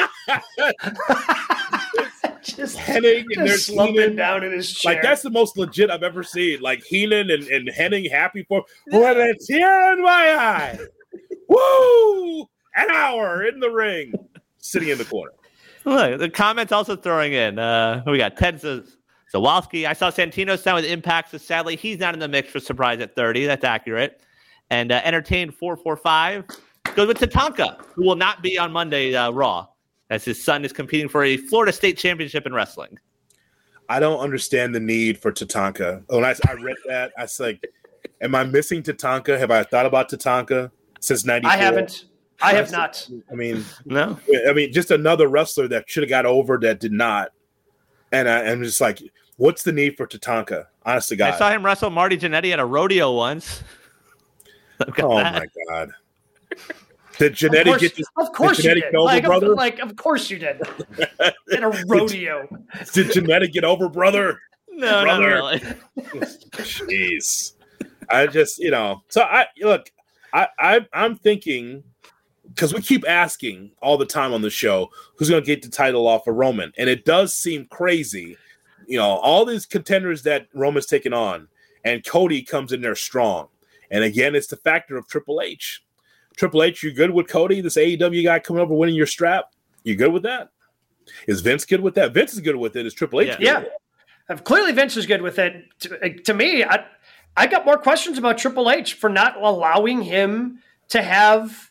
B: Just Hennig and they're
A: slumping down in his chair.
B: Like, that's the most legit I've ever seen. Like, Heenan and, and Hennig happy for with a tear in my eye. Woo! An hour in the ring, sitting in the corner.
C: Look, the comments also throwing in. Uh, we got Ted Zawalski. I saw Santino sign with Impact, so sadly he's not in the mix for surprise at thirty. That's accurate. And uh, Entertained four four five goes with Tatanka, who will not be on Monday uh, Raw, as his son is competing for a Florida State championship in wrestling.
B: I don't understand the need for Tatanka. When I, I read that, I was like, am I missing Tatanka? Have I thought about Tatanka since ninety-four?
A: I haven't. I have not.
B: I mean,
C: no.
B: I mean, just another wrestler that should have got over that did not. And I, I'm just like, what's the need for Tatanka? Honest to God.
C: I saw him wrestle Marty Jannetty at a rodeo once.
B: Oh, that. my God. Did Jannetty
A: course,
B: get this?
A: Of course
B: did
A: you did.
B: Over,
A: like,
B: brother?
A: Of, like, of course you did. In a rodeo.
B: Did, did Jannetty get over, brother?
C: No,
B: brother.
C: no, really.
B: Jeez. I just, you know. So, I look, I, I, I'm thinking, because we keep asking all the time on the show, who's going to get the title off of Roman? And it does seem crazy. You know, all these contenders that Roman's taken on, and Cody comes in there strong. And again, it's the factor of Triple H. Triple H, you good with Cody, this A E W guy coming over winning your strap? You good with that? Is Vince good with that? Vince is good with it. Is Triple H
A: yeah.
B: good
A: yeah.
B: with it?
A: Uh, clearly, Vince is good with it. To, to me, I, I got more questions about Triple H for not allowing him to have.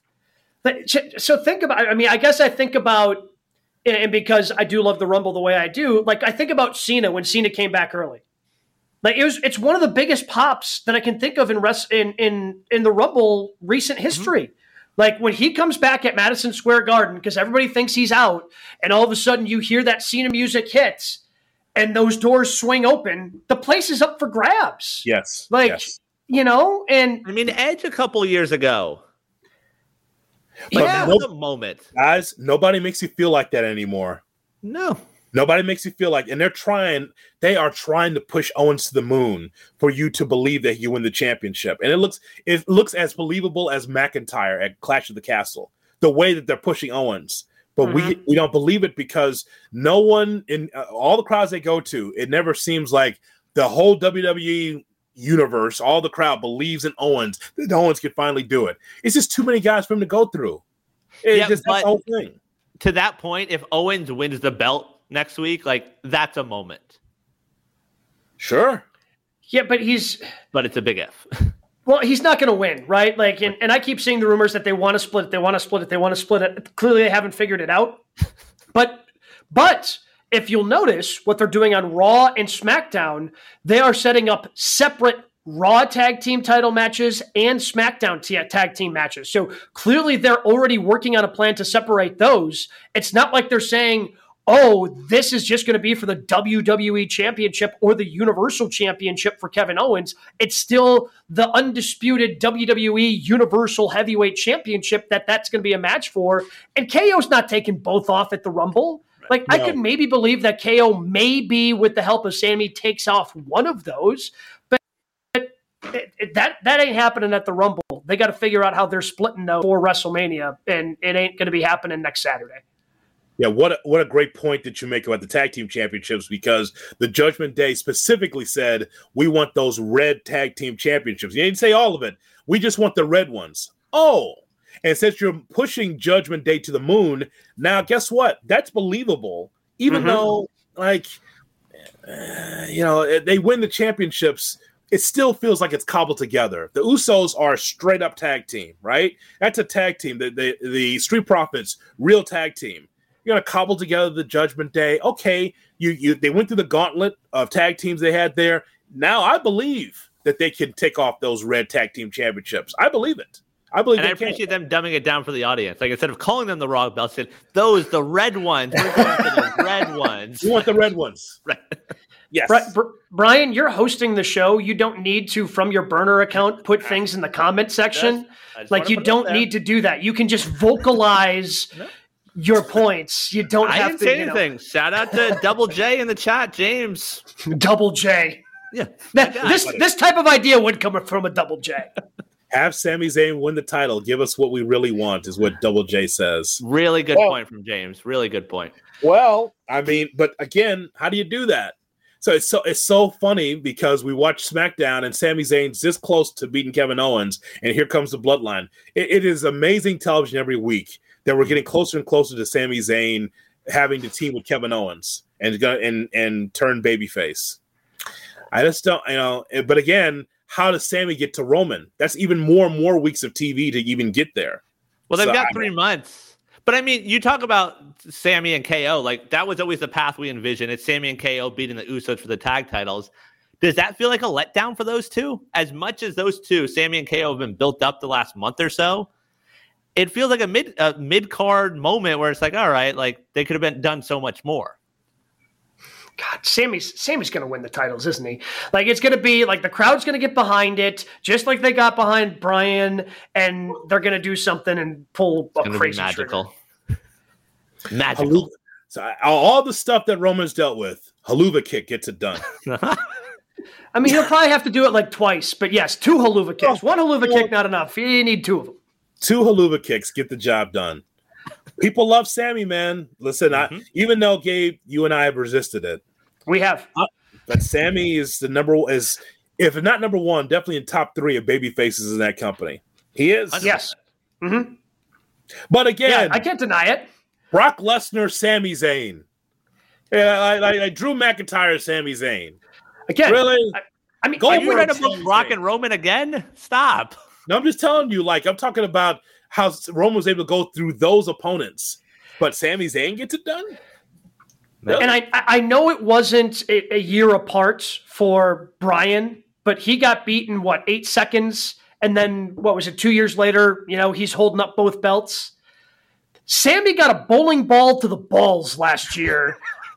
A: So think about, I mean, I guess I think about, and because I do love the Rumble the way I do, like I think about Cena when Cena came back early. Like it was, it's one of the biggest pops that I can think of in rest, in in in the Rumble recent history. Mm-hmm. Like when he comes back at Madison Square Garden, because everybody thinks he's out, and all of a sudden you hear that Cena music hits, and those doors swing open, the place is up for grabs.
B: Yes,
A: like
B: yes.
A: you know, and
C: I mean Edge a couple years ago.
A: But yeah,
C: that was a moment,
B: guys. Nobody makes you feel like that anymore.
C: No.
B: Nobody makes you feel like, and they're trying, they are trying to push Owens to the moon for you to believe that you win the championship. And it looks, it looks as believable as McIntyre at Clash of the Castle, the way that they're pushing Owens. But mm-hmm. we, we don't believe it because no one in uh, all the crowds they go to, it never seems like the whole W W E universe, all the crowd believes in Owens, that Owens can finally do it. It's just too many guys for him to go through. It's
C: yeah,
B: just that's the whole thing.
C: To that point, if Owens wins the belt next week, like that's a moment.
B: Sure.
A: Yeah, but he's
C: but it's a big if.
A: Well, he's not going to win, right? Like, and, and I keep seeing the rumors that they want to split it, they want to split it, they want to split it. Clearly, they haven't figured it out. But, but if you'll notice what they're doing on Raw and SmackDown, they are setting up separate Raw tag team title matches and SmackDown t- tag team matches. So clearly, they're already working on a plan to separate those. It's not like they're saying, oh, this is just going to be for the W W E Championship or the Universal Championship for Kevin Owens. It's still the undisputed W W E Universal Heavyweight Championship that that's going to be a match for. And K O's not taking both off at the Rumble. Like, no. I could maybe believe that K O maybe, with the help of Sammy, takes off one of those. But it, it, that, that ain't happening at the Rumble. They got to figure out how they're splitting those for WrestleMania, and it ain't going to be happening next Saturday.
B: Yeah, what a, what a great point that you make about the tag team championships, because the Judgment Day specifically said, we want those red tag team championships. You didn't say all of it. We just want the red ones. Oh, and since you're pushing Judgment Day to the moon, now guess what? That's believable. Even mm-hmm. though, like, uh, you know, they win the championships, it still feels like it's cobbled together. The Usos are a straight up tag team, right? That's a tag team. The, the, the Street Profits, real tag team. You're going to cobble together the Judgment Day. Okay, you you they went through the gauntlet of tag teams they had there. Now I believe that they can take off those red tag team championships. I believe it. I believe.
C: And I appreciate can. them dumbing it down for the audience. Like, instead of calling them the Raw belts, said those the red ones. We're going for the red ones.
B: You want the red ones,
C: right?
B: Yes.
A: Bri- Bri- Brian, you're hosting the show. You don't need to, from your burner account, put things in the comment section. Like, you don't need to do that. You can just vocalize. No. Your points. You don't
C: I
A: have
C: didn't
A: to.
C: say
A: you
C: anything.
A: Know.
C: Shout out to Double J in the chat, James.
A: Double J.
C: Yeah.
A: That, this this type of idea would come from a Double J.
B: Have Sami Zayn win the title. Give us what we really want, is what Double J says.
C: Really good well, point from James. Really good point.
B: Well, I mean, but again, how do you do that? So it's so it's so funny because we watch SmackDown and Sami Zayn's this close to beating Kevin Owens, and here comes the Bloodline. It, it is amazing television every week that we're getting closer and closer to Sami Zayn having to team with Kevin Owens and and and turn babyface. I just don't, you know. But again, how does Sami get to Roman? That's even more and more weeks of T V to even get there.
C: Well, they've
B: so,
C: got
B: I
C: three
B: mean,
C: months. But I mean, you talk about Sami and K O. Like, that was always the path we envisioned. It's Sami and K O beating the Usos for the tag titles. Does that feel like a letdown for those two? As much as those two, Sami and K O, have been built up the last month or so, it feels like a mid a mid card moment where it's like, all right, like they could have been done so much more.
A: God, Sammy's Sammy's going to win the titles, isn't he? Like, it's going to be like the crowd's going to get behind it, just like they got behind Brian, and they're going to do something and pull a crazy
C: magical,
A: trigger.
C: magical.
B: Haluva, so all the stuff that Roman's dealt with, Haluva kick gets it done.
A: I mean, he'll probably have to do it like twice, but yes, two Haluva kicks. One Haluva well, kick, not enough. You need two of them.
B: Two Haluva kicks get the job done. People love Sami, man. Listen, mm-hmm. I, even though, Gabe, you and I have resisted it.
A: We have.
B: Uh, but Sami is the number is if not number one, definitely in top three of baby faces in that company. He is.
A: Yes. Mm-hmm.
B: But again,
A: yeah, I can't deny it.
B: Brock Lesnar, Sami Zayn. Yeah, I, I, I Drew McIntyre, Sami Zayn.
A: Again,
B: really?
A: I, I mean,
C: Go
A: are
C: you trying to book Brock and Roman again? Stop.
B: No, I'm just telling you. Like I'm talking about how Roman was able to go through those opponents, but Sami Zayn gets it done. Really?
A: And I, I know it wasn't a, a year apart for Bryan, but he got beaten what eight seconds, and then what was it? Two years later, you know, he's holding up both belts. Sammy got a bowling ball to the balls last year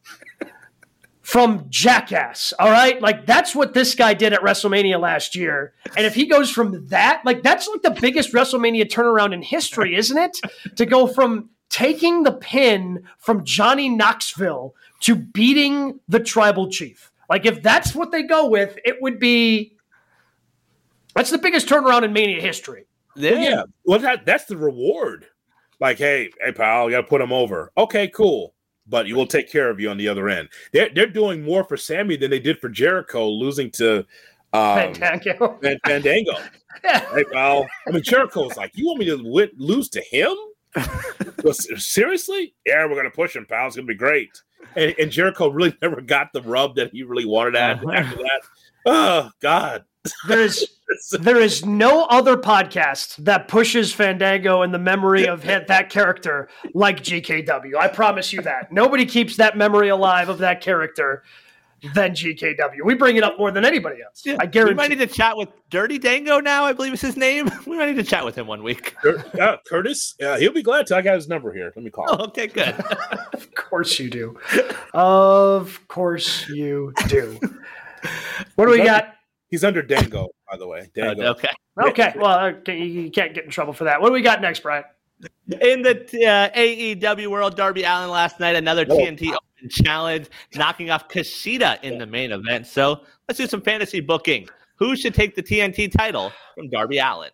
A: from Jackass. All right. Like that's what this guy did at WrestleMania last year. And if he goes from that, like that's like the biggest WrestleMania turnaround in history, isn't it? To go from taking the pin from Johnny Knoxville to beating the tribal chief. Like if that's what they go with, it would be, that's the biggest turnaround in Mania history.
B: Yeah. Well, yeah. Well, that, that's the reward. Like, hey, hey, pal, you got to put him over. Okay, cool. But you will take care of you on the other end. They're, they're doing more for Sammy than they did for Jericho, losing to um,
A: Fandango.
B: Fandango. Yeah. Hey, pal. I mean, Jericho's like, you want me to win, lose to him? Well, seriously? Yeah, we're going to push him, pal. It's going to be great. And, and Jericho really never got the rub that he really wanted after that. Oh, God.
A: There is there is no other podcast that pushes Fandango in the memory of that character like G K W. I promise you that. Nobody keeps that memory alive of that character than G K W. We bring it up more than anybody else. Yeah, I guarantee.
C: We might need to chat with Dirty Dango now, I believe is his name. We might need to chat with him one week.
B: Uh, Curtis? Yeah, he'll be glad to. I got his number here. Let me call him.
C: Oh, okay, good.
A: Of course you do. Of course you do. What do we got?
B: He's under Dango, by the way. Dango.
C: Uh, okay.
A: Okay. Well, okay, you can't get in trouble for that. What do we got next, Brian?
C: In the uh, A E W world, Darby Allin last night, another T N T Open challenge, knocking off Kushida in the main event. So let's do some fantasy booking. Who should take the T N T title from Darby Allin?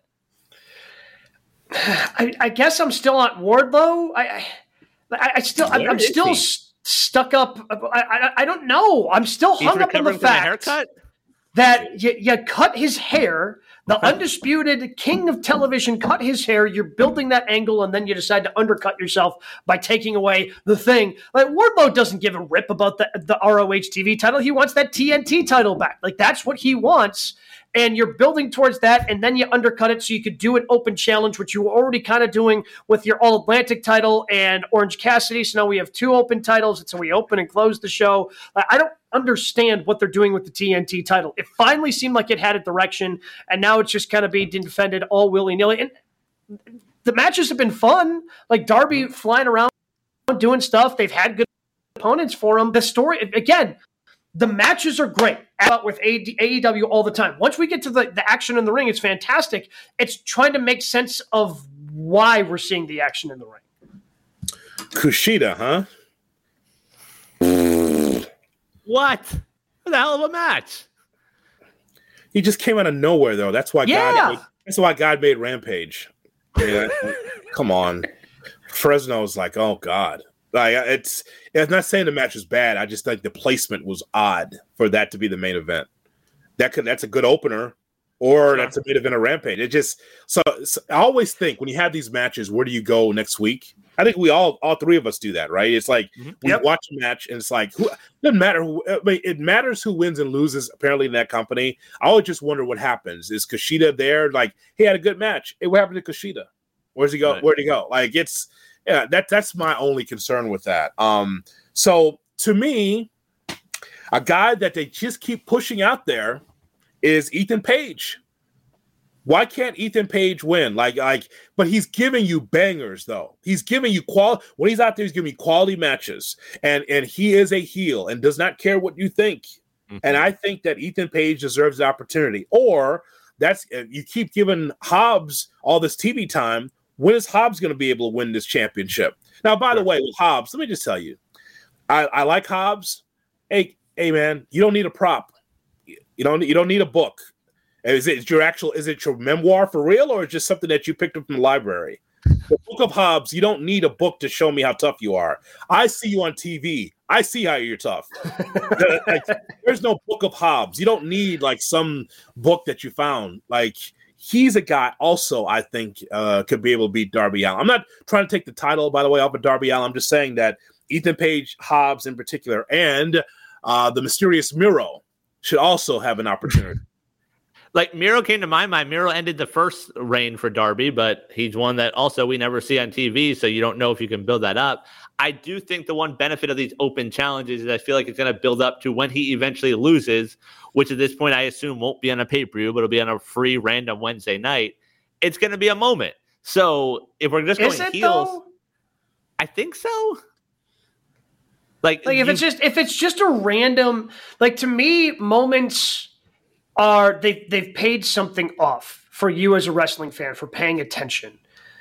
A: I, I guess I'm still on Wardlow. I, I, I still, I'm, I'm still st- stuck up. I, I, I don't know. I'm still hung
C: He's
A: up on the fact
C: haircut?
A: that you, you cut his hair. The undisputed king of television cut his hair. You're building that angle, and then you decide to undercut yourself by taking away the thing. Like Wardlow doesn't give a rip about the, the R O H T V title. He wants that T N T title back. Like that's what he wants. And you're building towards that, and then you undercut it so you could do an open challenge, which you were already kind of doing with your All-Atlantic title and Orange Cassidy. So now we have two open titles, and so we open and close the show. I don't understand what they're doing with the T N T title. It finally seemed like it had a direction, and now it's just kind of being defended all willy-nilly. And the matches have been fun. Like Darby flying around doing stuff. They've had good opponents for him. The story, again, the matches are great out with A E W all the time. Once we get to the, the action in the ring, it's fantastic. It's trying to make sense of why we're seeing the action in the ring.
B: Kushida, huh?
C: What? What the hell of a match?
B: He just came out of nowhere, though. That's why
A: yeah.
B: God. Made, that's why God made Rampage. Yeah, come on, Fresno's like, oh God. Like it's, it's not saying the match was bad. I just think the placement was odd for that to be the main event. That could that's a good opener, or that's a main event of Rampage. It just so, so I always think when you have these matches, where do you go next week? I think we all all three of us do that, right? It's like mm-hmm. we yep. watch a match and it's like who doesn't matter who I mean, it matters who wins and loses apparently in that company. I always just wonder what happens. Is Kushida there? Like he had a good match. Hey, what happened to Kushida? Where's he go? Right. Where'd he go? Like it's yeah, that that's my only concern with that. Um, so to me, a guy that they just keep pushing out there is Ethan Page. Why can't Ethan Page win? Like, like, but he's giving you bangers, though. He's giving you quality when he's out there. He's giving you quality matches, and and he is a heel and does not care what you think. Mm-hmm. And I think that Ethan Page deserves the opportunity. Or that's you keep giving Hobbs all this T V time. When is Hobbs going to be able to win this championship? Now, by the way, with Hobbs, let me just tell you, I, I like Hobbs. Hey, hey, man, you don't need a prop. You don't you don't need a book. Is it your actual? Is it your memoir for real, or is it just something that you picked up from the library? The Book of Hobbs. You don't need a book to show me how tough you are. I see you on T V. I see how you're tough. Like, there's no Book of Hobbs. You don't need like some book that you found. Like he's a guy also I think uh, could be able to beat Darby Allin. I'm not trying to take the title, by the way, off of Darby Allin. I'm just saying that Ethan Page, Hobbs in particular, and uh, the mysterious Miro should also have an opportunity.
C: Like Miro came to my mind. Miro ended the first reign for Darby, but he's one that also we never see on T V, so you don't know if you can build that up. I do think the one benefit of these open challenges is I feel like it's going to build up to when he eventually loses, which at this point I assume won't be on a pay-per-view, but it'll be on a free random Wednesday night. It's going to be a moment. So if we're just
A: Is
C: going
A: it,
C: heels,
A: though?
C: I think so. Like,
A: Like if
C: you,
A: it's just if it's just a random, like to me, moments are they they've paid something off for you as a wrestling fan for paying attention.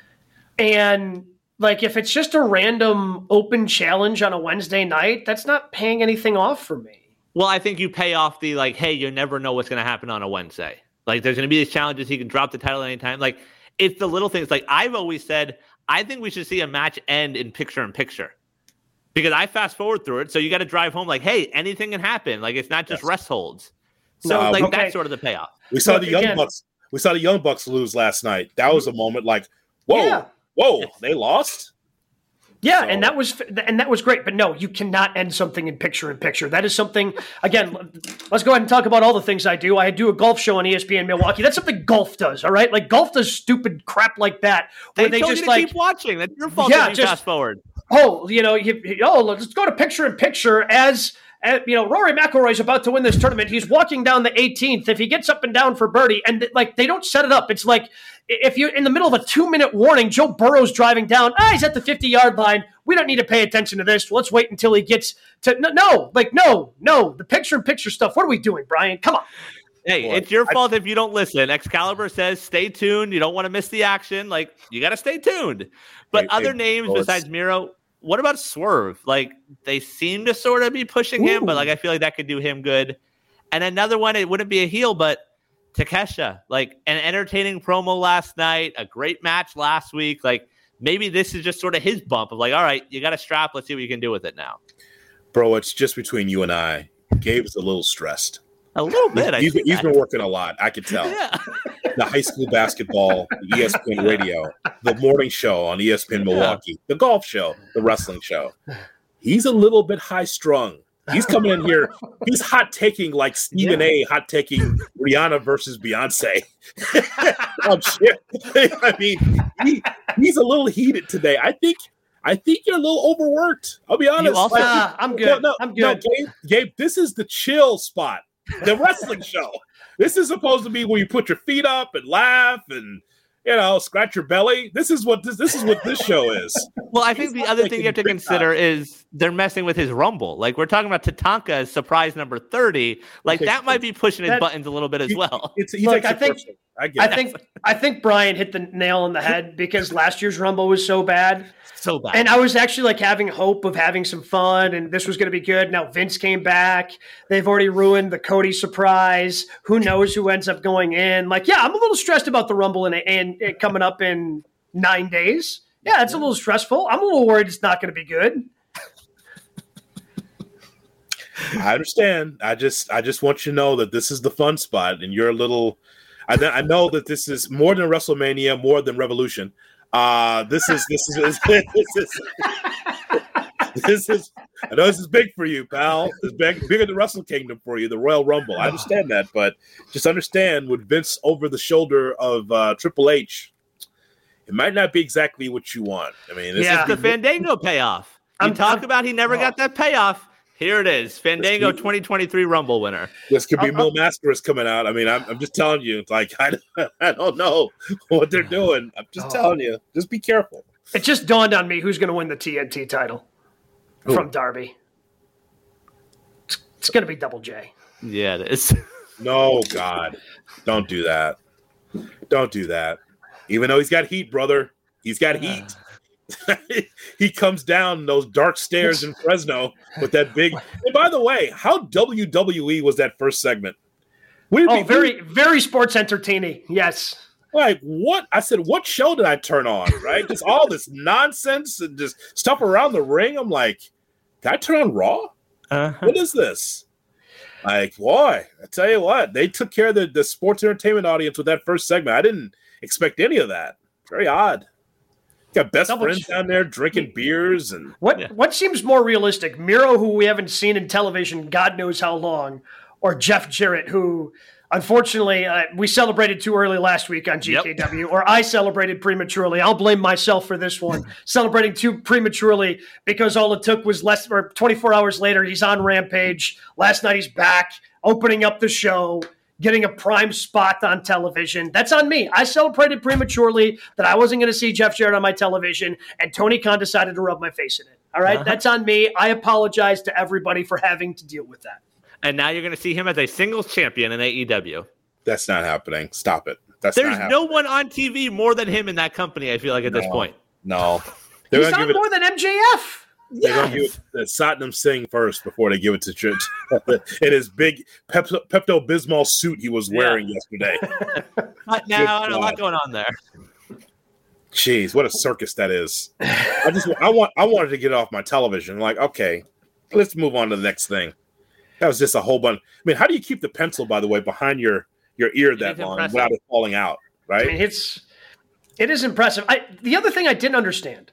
A: And like if it's just a random open challenge on a Wednesday night, that's not paying anything off for me.
C: Well, I think you pay off the like, hey, you never know what's going to happen on a Wednesday. Like there's going to be these challenges. He can drop the title anytime. Like it's the little things. Like I've always said, I think we should see a match end in picture in picture. Because I fast forward through it, so you got to drive home like, hey, anything can happen. Like it's not just yes. rest holds. So no, like okay. that's sort of the payoff.
B: We saw Look, the Young again. Bucks. We saw the Young Bucks lose last night. That was a moment like, whoa, yeah. whoa, yes. they lost.
A: Yeah, so. and that was and that was great. But no, you cannot end something in picture in picture. That is something. Again, let's go ahead and talk about all the things I do. I do a golf show on E S P N Milwaukee. That's something golf does. All right, like golf does stupid crap like that.
C: Where
A: they,
C: they
A: just
C: you
A: like
C: keep watching. That's your fault.
A: Yeah,
C: you
A: just
C: fast forward.
A: Oh, you know, you, oh, let's go to picture in picture as. Uh, you know, Rory McIlroy's about to win this tournament. He's walking down the eighteenth. If he gets up and down for birdie, and like they don't set it up, it's like if you're in the middle of a two-minute warning, Joe Burrow's driving down. Ah, he's at the fifty-yard line. We don't need to pay attention to this. Let's wait until he gets to. No, no like no, no. The picture-in-picture stuff. What are we doing, Brian? Come on.
C: Hey, Boy, it's your I, fault if you don't listen. Excalibur says, "Stay tuned. You don't want to miss the action. Like you got to stay tuned." But hey, other hey, names well, besides Miro. What about Swerve? Like they seem to sort of be pushing Ooh. him, but like I feel like that could do him good. And another one, it wouldn't be a heel, but Takesha, like an entertaining promo last night, a great match last week. Like maybe this is just sort of his bump of like, all right, you got a strap. Let's see what you can do with it now.
B: Bro, it's just between you and I. Gabe's a little stressed.
C: A little bit.
B: He's, he's, he's been working a lot. I can tell.
C: Yeah.
B: The high school basketball, the E S P N radio, the morning show on E S P N Milwaukee, yeah. the golf show, the wrestling show. He's a little bit high strung. He's coming in here. He's hot taking like Stephen yeah. A. hot taking Rihanna versus Beyonce. Oh shit! I mean, he, he's a little heated today. I think. I think you're a little overworked. I'll be honest.
A: Also, like, nah, I'm good. No, no, I'm good.
B: No, Gabe, Gabe, this is the chill spot. The wrestling show. This is supposed to be where you put your feet up and laugh and you know scratch your belly. This is what this this is what this show is.
C: Well, I think He's the other thing you have to consider time. is they're messing with his Rumble. Like we're talking about Tatanka as surprise number thirty. Like that might be pushing his that, buttons a little bit as well.
B: It's, he's
A: Look, I think
B: I, get
A: I think I think Brian hit the nail on the head because last year's Rumble was so bad.
C: So bad.
A: And I was actually like having hope of having some fun and this was going to be good. Now Vince came back. They've already ruined the Cody surprise. Who knows who ends up going in? Like, yeah, I'm a little stressed about the Rumble and, and, and coming up in nine days. Yeah, it's a little stressful. I'm a little worried it's not going to be good.
B: I understand. I just I just want you to know that this is the fun spot and you're a little I, I know that this is more than WrestleMania, more than Revolution. Uh this is this is this is this is I know this is big for you, pal. It's big, bigger than Wrestle Kingdom for you, the Royal Rumble. I understand that, but just understand with Vince over the shoulder of uh, Triple H, it might not be exactly what you want. I mean, this
C: yeah,
B: is
C: the Fandango payoff. You I'm, talk I'm, about he never oh. got that payoff. Here it is, Fandango twenty twenty-three Rumble winner.
B: This could be Mil Mascaras coming out. I mean, I'm, I'm just telling you, like I, I don't know what they're doing. I'm just oh. telling you, just be careful.
A: It just dawned on me who's going to win the T N T title Ooh. from Darby. It's, it's going to be Double J.
C: Yeah, it is.
B: No, God, don't do that. Don't do that. Even though he's got heat, brother, he's got heat. He comes down those dark stairs in Fresno with that big. And by the way, how W W E was that first segment?
A: Would oh, be, very, very sports entertaining. Yes.
B: Like what? I said, what show did I turn on? Right? Just all this nonsense and just stuff around the ring. I'm like, did I turn on Raw? Uh-huh. What is this? Like, boy, I tell you what, they took care of the, the sports entertainment audience with that first segment. I didn't expect any of that. Very odd. Got best
A: Double
B: friends
A: ch-
B: down there drinking beers and
A: What
C: Yeah.
A: what seems more realistic, Miro, who we haven't seen in television, God knows how long, or Jeff Jarrett, who unfortunately uh, we celebrated too early last week on G K W, yep. or I celebrated prematurely. I'll blame myself for this one, celebrating too prematurely because all it took was less or twenty-four hours later. He's on Rampage. Last night he's back, opening up the show, getting a prime spot on television. That's on me. I celebrated prematurely that I wasn't going to see Jeff Jarrett on my television, and Tony Khan decided to rub my face in it. All right, uh-huh. That's on me. I apologize to everybody for having to deal with that.
C: And now you're going to see him as a singles champion in A E W.
B: That's not happening. Stop it. That's
C: There's
B: not
C: no one on T V more than him in that company, I feel like, at
B: no,
C: this point.
B: No.
A: They're He's on more it, than M J F.
B: They're yes. going to give it to Satnam Singh first before they give it to Church in his big Pepto Bismol suit he was wearing yeah. yesterday.
C: Now, a lot going on there.
B: Jeez, what a circus that is. I just I want I wanted to get off my television. Like, okay, let's move on to the next thing. That was just a whole bunch. I mean, how do you keep the pencil, by the way, behind your, your ear that long impressive. without it falling out, right?
A: I mean, it's it is impressive. I, the other thing I didn't understand.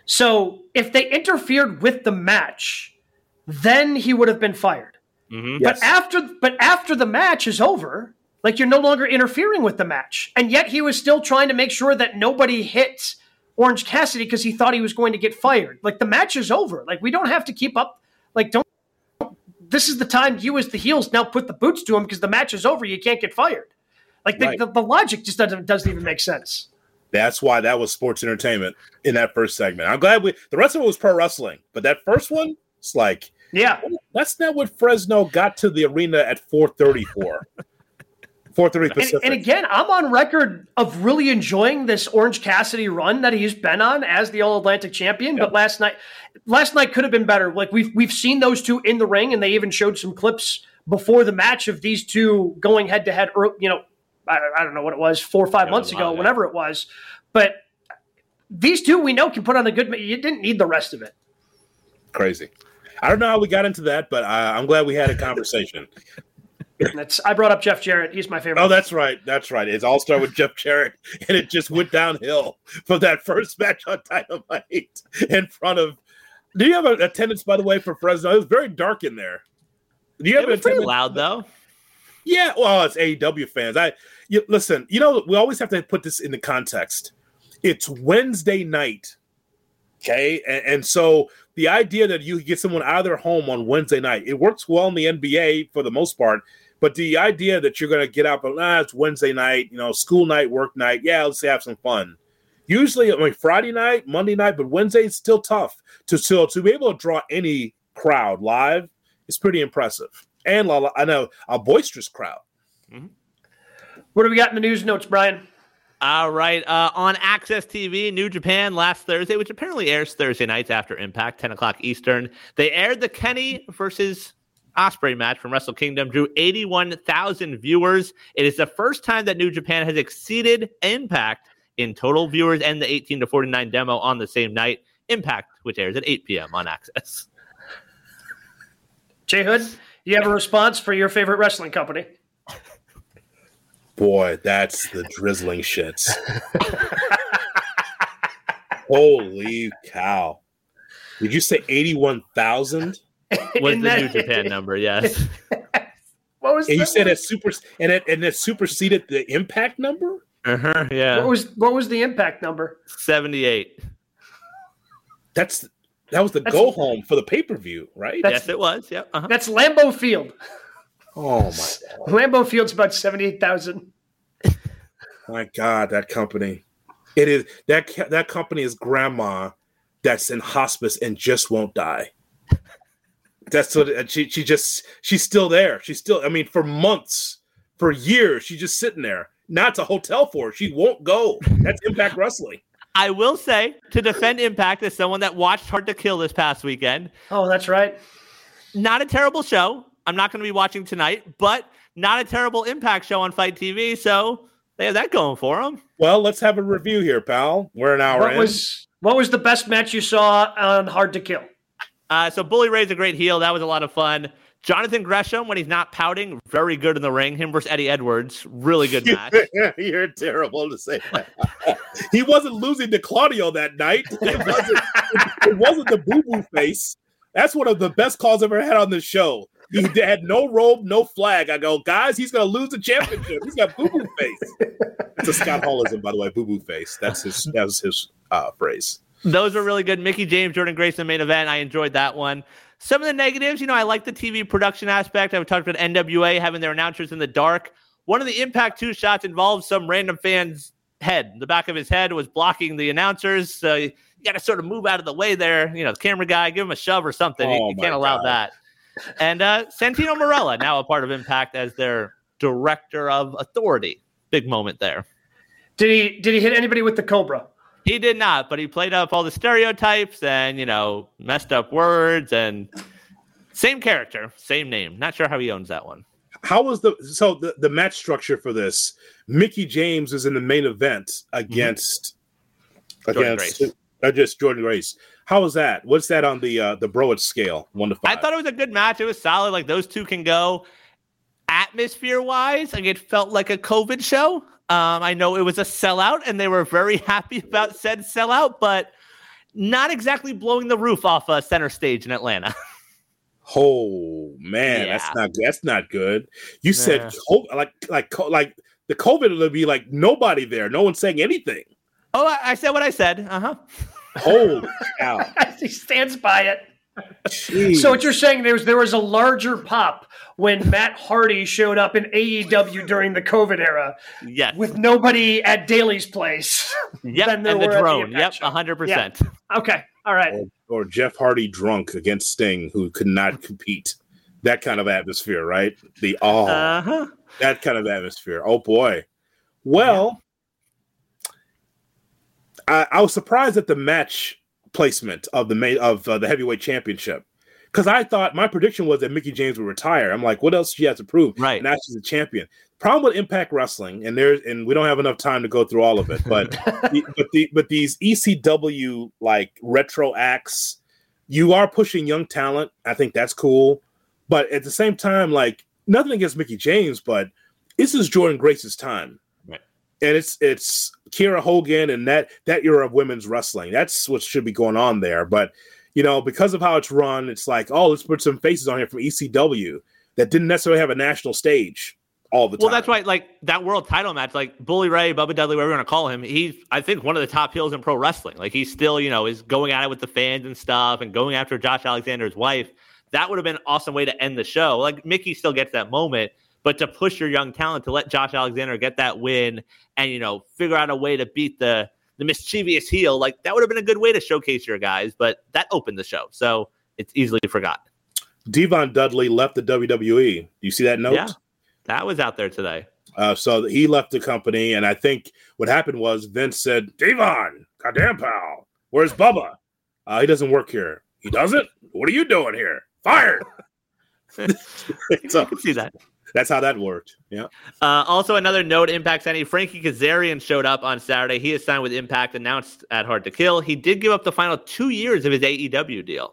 A: So if they interfered with the match, then he would have been fired.
C: Mm-hmm.
A: But
B: Yes.
A: after but after the match is over, like you're no longer interfering with the match. And yet he was still trying to make sure that nobody hit Orange Cassidy because he thought he was going to get fired. Like the match is over. Like we don't have to keep up. Like don't. This is the time you as the heels now put the boots to him because the match is over. You can't get fired. Like the,
B: Right.
A: the, the logic just doesn't doesn't even make sense.
B: That's why that was sports entertainment in that first segment. I'm glad we the rest of it was pro wrestling, but that first one, it's like,
A: Yeah.
B: that's not what Fresno got to the arena at four thirty for. four thirty
A: And,
B: Pacific.
A: and again, I'm on record of really enjoying this Orange Cassidy run that he's been on as the All Atlantic champion.
B: Yep.
A: But last night, last night could have been better. Like we've we've seen those two in the ring, and they even showed some clips before the match of these two going head to head. You know, I, I don't know what it was, four or five
C: Yeah,
A: months
C: a
A: ago,
C: lot, yeah.
A: whenever it was. But these two we know can put on a good. You didn't need the rest of it.
B: Crazy. I don't know how we got into that, but uh, I'm glad we had a conversation.
A: That's I brought up Jeff Jarrett. He's my favorite.
B: Oh, that's right. That's right. It's all started with Jeff Jarrett, and it just went downhill from that first match on Dynamite in front of. Do you have an attendance, by the way, for Fresno? It was very dark in there. Do you have
C: It was
B: an
C: pretty
B: attendance?
C: loud, though.
B: Yeah, well, it's A E W fans. I you, listen. You know, we always have to put this into context. It's Wednesday night, okay, and, and so the idea that you get someone out of their home on Wednesday night, it works well in the N B A for the most part. But the idea that you're going to get out, but ah, it's Wednesday night, you know, school night, work night. Yeah, let's have some fun. Usually, I mean, Friday night, Monday night, but Wednesday is still tough to still to be able to draw any crowd live. It's pretty impressive, and I know a boisterous crowd.
C: Mm-hmm.
A: What do we got in the news notes, Brian?
C: All right. Uh, on Access T V, New Japan last Thursday, which apparently airs Thursday nights after Impact, ten o'clock Eastern. They aired the Kenny versus Ospreay match from Wrestle Kingdom, drew eighty-one thousand viewers. It is the first time that New Japan has exceeded Impact in total viewers and the eighteen to forty-nine demo on the same night. Impact, which airs at eight p.m. on Access.
A: Jay Hood, you have a response for your favorite wrestling company?
B: Boy, that's the drizzling shits. Holy cow. Did you say eighty-one thousand?
C: Was
A: In
C: the
A: that-
C: New Japan number, yes.
A: What was
B: And you
A: that
B: said
A: one?
B: it super and it and it superseded the Impact number?
C: Uh-huh, yeah.
A: What was what was the Impact number?
C: seventy-eight.
B: That's that was the
A: That's-
B: go home for the pay-per-view, right?
A: That's-
C: Yes, it was. Yep. Uh-huh.
A: That's Lambeau Field.
B: Oh my
A: Lambeau Field's about seventy-eight thousand.
B: my God, that company. It is that ca- that company is grandma that's in hospice and just won't die. That's what and she she just she's still there. She's still I mean for months, for years, she's just sitting there. Not to hotel for her. She won't go. That's Impact Wrestling.
C: I will say, to defend Impact as someone that watched Hard to Kill this past weekend,
A: Oh, that's right.
C: not a terrible show. I'm not going to be watching tonight, but not a terrible Impact show on Fight T V, so they have that going for them.
B: Well, let's have a review here, pal. We're an hour
A: What
B: in.
A: was what was the best match you saw on Hard to Kill?
C: Uh, so Bully Ray's a great heel. That was a lot of fun. Jonathan Gresham, when he's not pouting, very good in the ring. Him versus Eddie Edwards, really good match.
B: You're terrible to say that. He wasn't losing to Claudio that night. It wasn't, it wasn't the boo-boo face. That's one of the best calls I've ever had on this show. He had no robe, no flag. I go, guys, he's going to lose the championship. He's got boo-boo face. That's a Scott Hallism, by the way, boo-boo face. That's his, that was his uh, phrase.
C: Those were really good. Mickey James, Jordan Grace in the main event. I enjoyed that one. Some of the negatives, you know, I like the T V production aspect. I've talked about N W A having their announcers in the dark. One of the Impact two shots involved some random fan's head. The back of his head was blocking the announcers. So you got to sort of move out of the way there. You know, the camera guy, give him a shove or something.
B: Oh,
C: you, you can't allow God. that. And uh, Santino Marella, now a part of Impact as their director of authority. Big moment there.
A: Did he did he hit anybody with the Cobra?
C: He did not, but he played up all the stereotypes and, you know, messed up words and same character, same name. Not sure how he owns that one.
B: How was the so the, the match structure for this? Mickey James is in the main event against mm-hmm. against uh, just Jordan Grace. How was that? What's that on the uh, the Broad scale? One to five.
C: I thought it was a good match. It was solid. Like those two can go. Atmosphere wise, like it felt like a COVID show. Um, I know it was a sellout, and they were very happy about said sellout, but not exactly blowing the roof off a uh, center stage in Atlanta.
B: Oh man, yeah. that's not that's not good. You
C: yeah.
B: said COVID, like like like the COVID would be like nobody there, no one saying anything.
C: Oh, I, I said what I said. Uh huh.
B: Holy cow!
A: He stands by it. Jeez. So what you're saying there was there was a larger pop when Matt Hardy showed up in A E W during the COVID era,
C: yes,
A: with nobody at Daly's place.
C: Yep, and the drone. The yep, a hundred percent.
A: Okay, all right.
B: Or, or Jeff Hardy drunk against Sting, who could not compete. That kind of atmosphere, right? The oh, uh-huh. that kind of atmosphere. Oh boy. Well, yeah. I, I was surprised at the match placement of the main of uh, the heavyweight championship, because I thought my prediction was that Mickey James would retire. I'm like, what else she has to prove?
C: Right
B: now she's a champion. Problem with Impact Wrestling, and there's and we don't have enough time to go through all of it, but the, but the but these E C W like retro acts, you are pushing young talent. I think that's cool, but at the same time, like nothing against Mickey James, but this is Jordan Grace's time. And it's it's Kiera Hogan and that that era of women's wrestling. That's what should be going on there. But, you know, because of how it's run, it's like, oh, let's put some faces on here from E C W that didn't necessarily have a national stage all the time.
C: Well, that's why, like, that world title match, like, Bully Ray, Bubba Dudley, whatever you want to call him, he's, I think, one of the top heels in pro wrestling. Like, he still, you know, is going at it with the fans and stuff and going after Josh Alexander's wife. That would have been an awesome way to end the show. Like, Mickey still gets that moment. But to push your young talent, to let Josh Alexander get that win and, you know, figure out a way to beat the the mischievous heel, like that would have been a good way to showcase your guys. But that opened the show. So it's easily forgotten.
B: Devon Dudley left the W W E. Do you see that note?
C: Yeah, that was out there today.
B: Uh, so he left the company. And I think what happened was Vince said, Devon, goddamn pal, where's Bubba? Uh, he doesn't work here. He doesn't? What are you doing here? Fired. So,
C: I can see that.
B: That's how that worked. Yeah.
C: Uh, also, another note, Impact signing, Frankie Kazarian showed up on Saturday. He is signed with Impact, announced at Hard to Kill. He did give up the final two years of his A E W deal.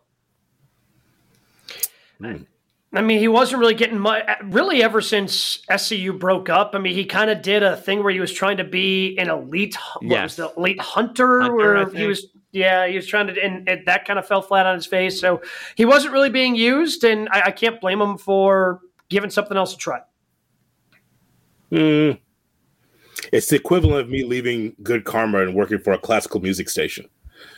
A: Hmm. I mean, he wasn't really getting much, really ever since S C U broke up. I mean, he kind of did a thing where he was trying to be an elite, what
C: yes.
A: was the elite hunter,
C: hunter
A: where he was, yeah, he was trying to, and, and that kind of fell flat on his face. So he wasn't really being used, and I, I can't blame him for giving something else a try.
B: Mm. It's the equivalent of me leaving Good Karma and working for a classical music station.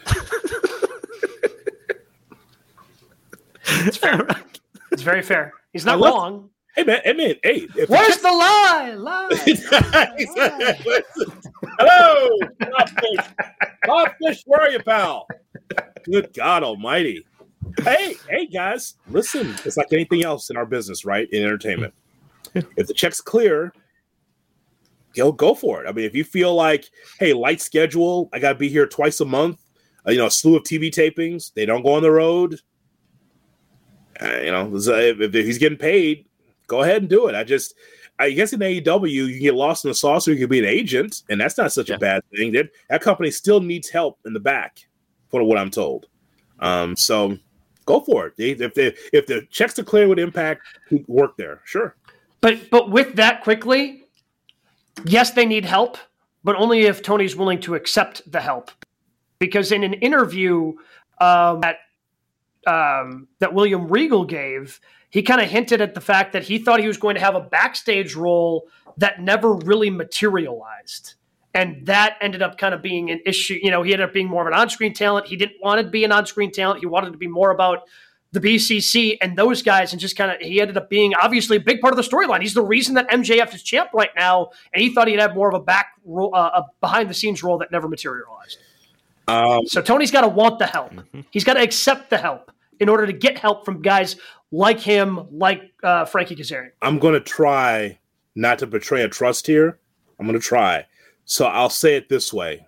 A: It's fair. It's very fair. He's not love, wrong.
B: Hey man, hey man, hey.
A: Where's the, the lie? Lie. lie.
B: Hello, Bobfish. Bobfish, where are you, pal? Good God Almighty. Hey, hey guys, listen, it's like anything else in our business, right? In entertainment. If the check's clear, go go for it. I mean, if you feel like, hey, light schedule, I got to be here twice a month, uh, you know, a slew of T V tapings, they don't go on the road. Uh, you know, if, if he's getting paid, go ahead and do it. I just, I guess in A E W, you can get lost in the sauce or you can be an agent, and that's not such yeah. a bad thing. That, that company still needs help in the back, for what I'm told. Um, so Go for it. They, if they, if the checks are clear with Impact, work there. Sure.
A: But but with that quickly, yes, they need help, but only if Tony's willing to accept the help. Because in an interview um, that um, that William Regal gave, he kind of hinted at the fact that he thought he was going to have a backstage role that never really materialized. And that ended up kind of being an issue. You know, he ended up being more of an on-screen talent. He didn't want to be an on-screen talent. He wanted to be more about the B C C and those guys, and just kind of, he ended up being obviously a big part of the storyline. He's the reason that M J F is champ right now, and he thought he'd have more of a back role, uh, a behind-the-scenes role that never materialized. Um, so Tony's got to want the help. Mm-hmm. He's got to accept the help in order to get help from guys like him, like uh, Frankie Kazarian.
B: I'm going to try not to betray a trust here. I'm going to try. So I'll say it this way.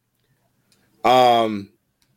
B: Um,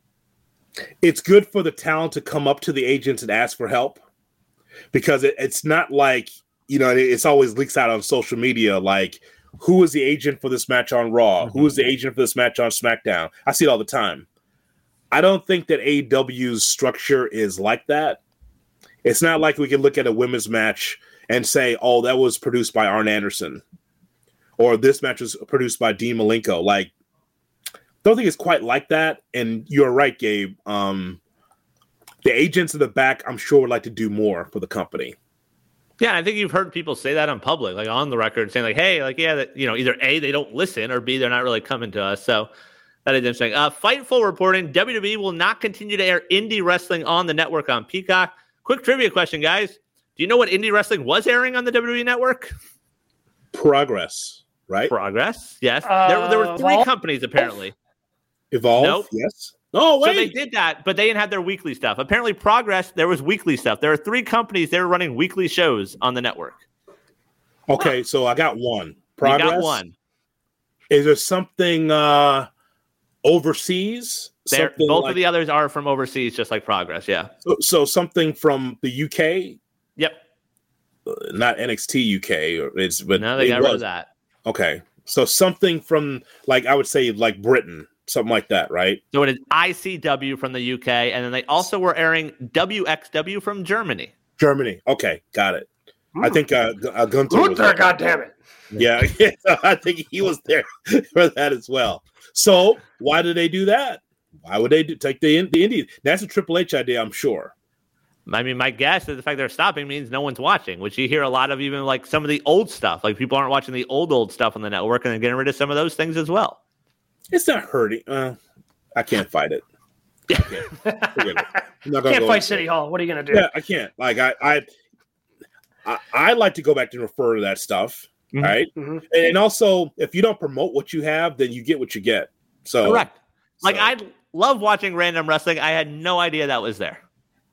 B: it's good for the talent to come up to the agents and ask for help, because it, it's not like, you know, it's always leaks out on social media, like, who is the agent for this match on Raw? Mm-hmm. Who is the agent for this match on SmackDown? I see it all the time. I don't think that A E W's structure is like that. It's not like we can look at a women's match and say, oh, that was produced by Arn Anderson, or this match was produced by Dean Malenko. Like, don't think it's quite like that. And you're right, Gabe. Um, the agents in the back, I'm sure, would like to do more for the company.
C: Yeah, I think you've heard people say that in public, like on the record, saying like, hey, like, yeah, that, you know, either A, they don't listen, or B, they're not really coming to us. So that is interesting. Uh, Fightful reporting, W W E will not continue to air indie wrestling on the network on Peacock. Quick trivia question, guys. Do you know what indie wrestling was airing on the W W E network?
B: Progress, right?
C: Progress, yes.
A: Uh,
C: there, there were three
A: Evolve?
C: companies, apparently.
B: Evolve,
C: Nope.
B: Yes. Oh, wait.
C: So they did that, but they didn't have their weekly stuff. Apparently, Progress, there was weekly stuff. There are three companies, they were running weekly shows on the network.
B: Okay, huh. So I got one. Progress.
C: You got one.
B: Is there something uh, overseas? Something
C: both
B: like,
C: of the others are from overseas, just like Progress, yeah.
B: So, so something from the U K?
C: Yep.
B: Uh, not N X T U K. Or it's, but
C: no, they got
B: was.
C: rid of that.
B: Okay. So something from, like, I would say, like Britain. Something like that, right?
C: So it is I C W from the U K, and then they also were airing W X W from Germany.
B: Germany. Okay, got it. Mm. I think uh, uh, Gunther
A: Luther,
B: was there.
A: God damn it.
B: Yeah, yeah, I think he was there for that as well. So why did they do that? Why would they do, take the, the Indies? That's a Triple H idea, I'm sure.
C: I mean, my guess is the fact they're stopping means no one's watching, which you hear a lot of, even like some of the old stuff. Like people aren't watching the old, old stuff on the network, and they're getting rid of some of those things as well. It's
B: not hurting. Uh, I can't fight it. I can't, it. I'm not gonna
A: can't
B: go
A: fight City Hall. What are you going to do?
B: Yeah, I can't. Like I, I, I, I like to go back and refer to that stuff, mm-hmm. right? Mm-hmm. And also, if you don't promote what you have, then you get what you get. So
C: correct. Like
B: so.
C: I love watching random wrestling. I had no idea that was there.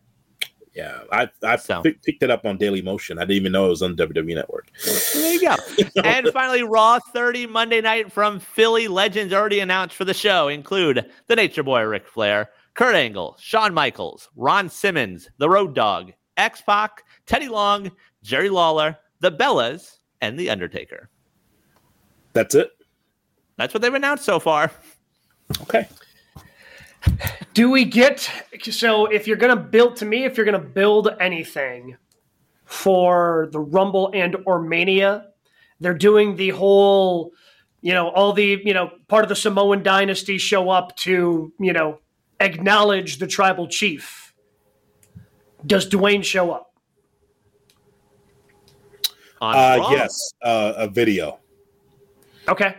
B: Yeah, I I so. pick, picked it up on Daily Motion. I didn't even know it was on the W W E Network.
C: There you go. And finally, Raw thirty Monday night from Philly. Legends already announced for the show include the Nature Boy Ric Flair, Kurt Angle, Shawn Michaels, Ron Simmons, the Road Dogg, X-Pac, Teddy Long, Jerry Lawler, the Bellas, and The Undertaker.
B: That's it?
C: That's what they've announced so far.
B: Okay.
A: Do we get so if you're going to build to me if you're going to build anything for the Rumble and or Mania, they're doing the whole, you know, all the, you know, part of the Samoan dynasty show up to, you know, acknowledge the tribal chief. Does Dwayne show up?
B: Uh, yes, uh, a video.
A: Okay.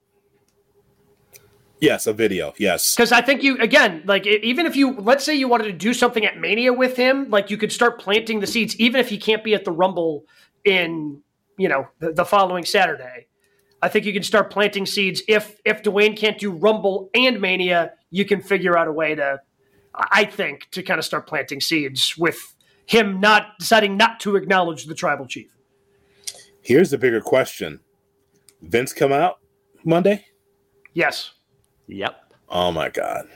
B: Yes, a video. Yes,
A: because I think you again, like even if you let's say you wanted to do something at Mania with him, like you could start planting the seeds, even if he can't be at the Rumble in you know the, the following Saturday. I think you can start planting seeds. If if Dwayne can't do Rumble and Mania, you can figure out a way to, I think, to kind of start planting seeds with him not deciding not to acknowledge the tribal chief.
B: Here's the bigger question: Vince come out Monday?
A: Yes.
C: Yep.
B: Oh my God.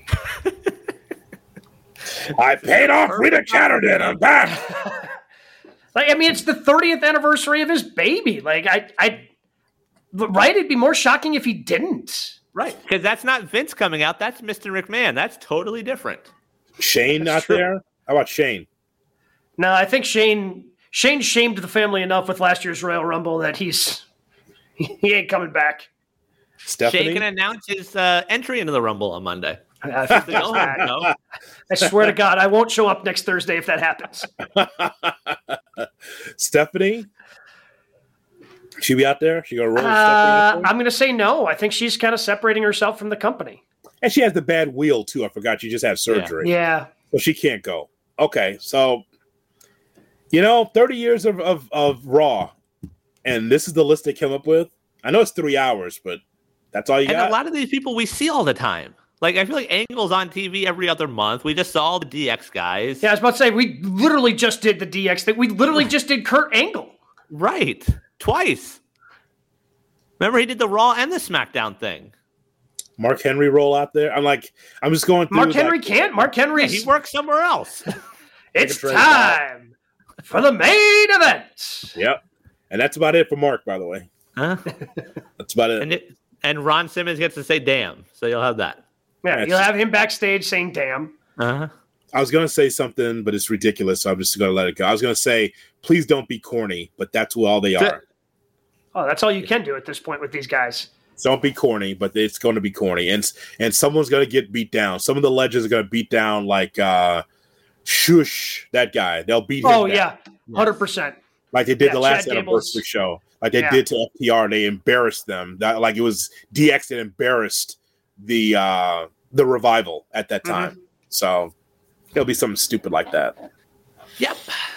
B: I paid off Rita Chatterton. I'm back.
A: Like, I mean, it's the thirtieth anniversary of his baby. Like, I, I, right? It'd be more shocking if he didn't.
C: Right. Because that's not Vince coming out. That's Mister McMahon. That's totally different.
B: Shane
C: that's
B: not
C: true.
B: there. How about Shane?
A: No, I think Shane Shane shamed the family enough with last year's Royal Rumble that he's he ain't coming back.
B: Stephanie?
C: Shane can announce his uh, entry into the Rumble on Monday.
A: I, think
C: Go home, no?
A: I swear to God, I won't show up next Thursday if that happens.
B: Stephanie? She be out there? She gonna roll?
A: Uh, I'm going to say no. I think she's kind of separating herself from the company.
B: And she has the bad wheel too. I forgot she just had surgery.
A: Yeah.
B: So she can't go. Okay, so you know, thirty years of, of, of Raw, and this is the list they came up with. I know it's three hours, but that's all you
C: and
B: got.
C: And a lot of these people we see all the time. Like, I feel like Angle's on T V every other month. We just saw all the D X guys.
A: Yeah, I was about to say, we literally just did the D X thing. We literally just did Kurt Angle.
C: Right. Twice. Remember, he did the Raw and the SmackDown thing.
B: Mark Henry roll out there. I'm like, I'm just going through.
A: Mark Henry
B: like,
A: can't. Mark Henry.
C: Yeah, he works somewhere else.
A: It's time for the main event.
B: Yep. And that's about it for Mark, by the way.
C: Huh?
B: That's about it.
C: And, it. and Ron Simmons gets to say damn. So you'll have that.
A: Yeah, you'll have him backstage saying damn.
C: Uh-huh.
B: I was going to say something, but it's ridiculous, so I'm just going to let it go. I was going to say, please don't be corny, but that's who all they are.
A: Oh, that's all you can do at this point with these guys.
B: Don't be corny, but it's going to be corny. And and someone's going to get beat down. Some of the legends are going to beat down like uh, Shush, that guy. They'll beat him
A: Oh,
B: down.
A: yeah, one hundred percent.
B: Like they did
A: Yeah,
B: the last
A: Chad
B: anniversary
A: Gable's-
B: show. Like they
A: Yeah.
B: did to F T R. They embarrassed them. That, like it was D X that embarrassed the uh, the revival at that time.
A: Mm-hmm.
B: So it'll be something stupid like that.
C: Yep.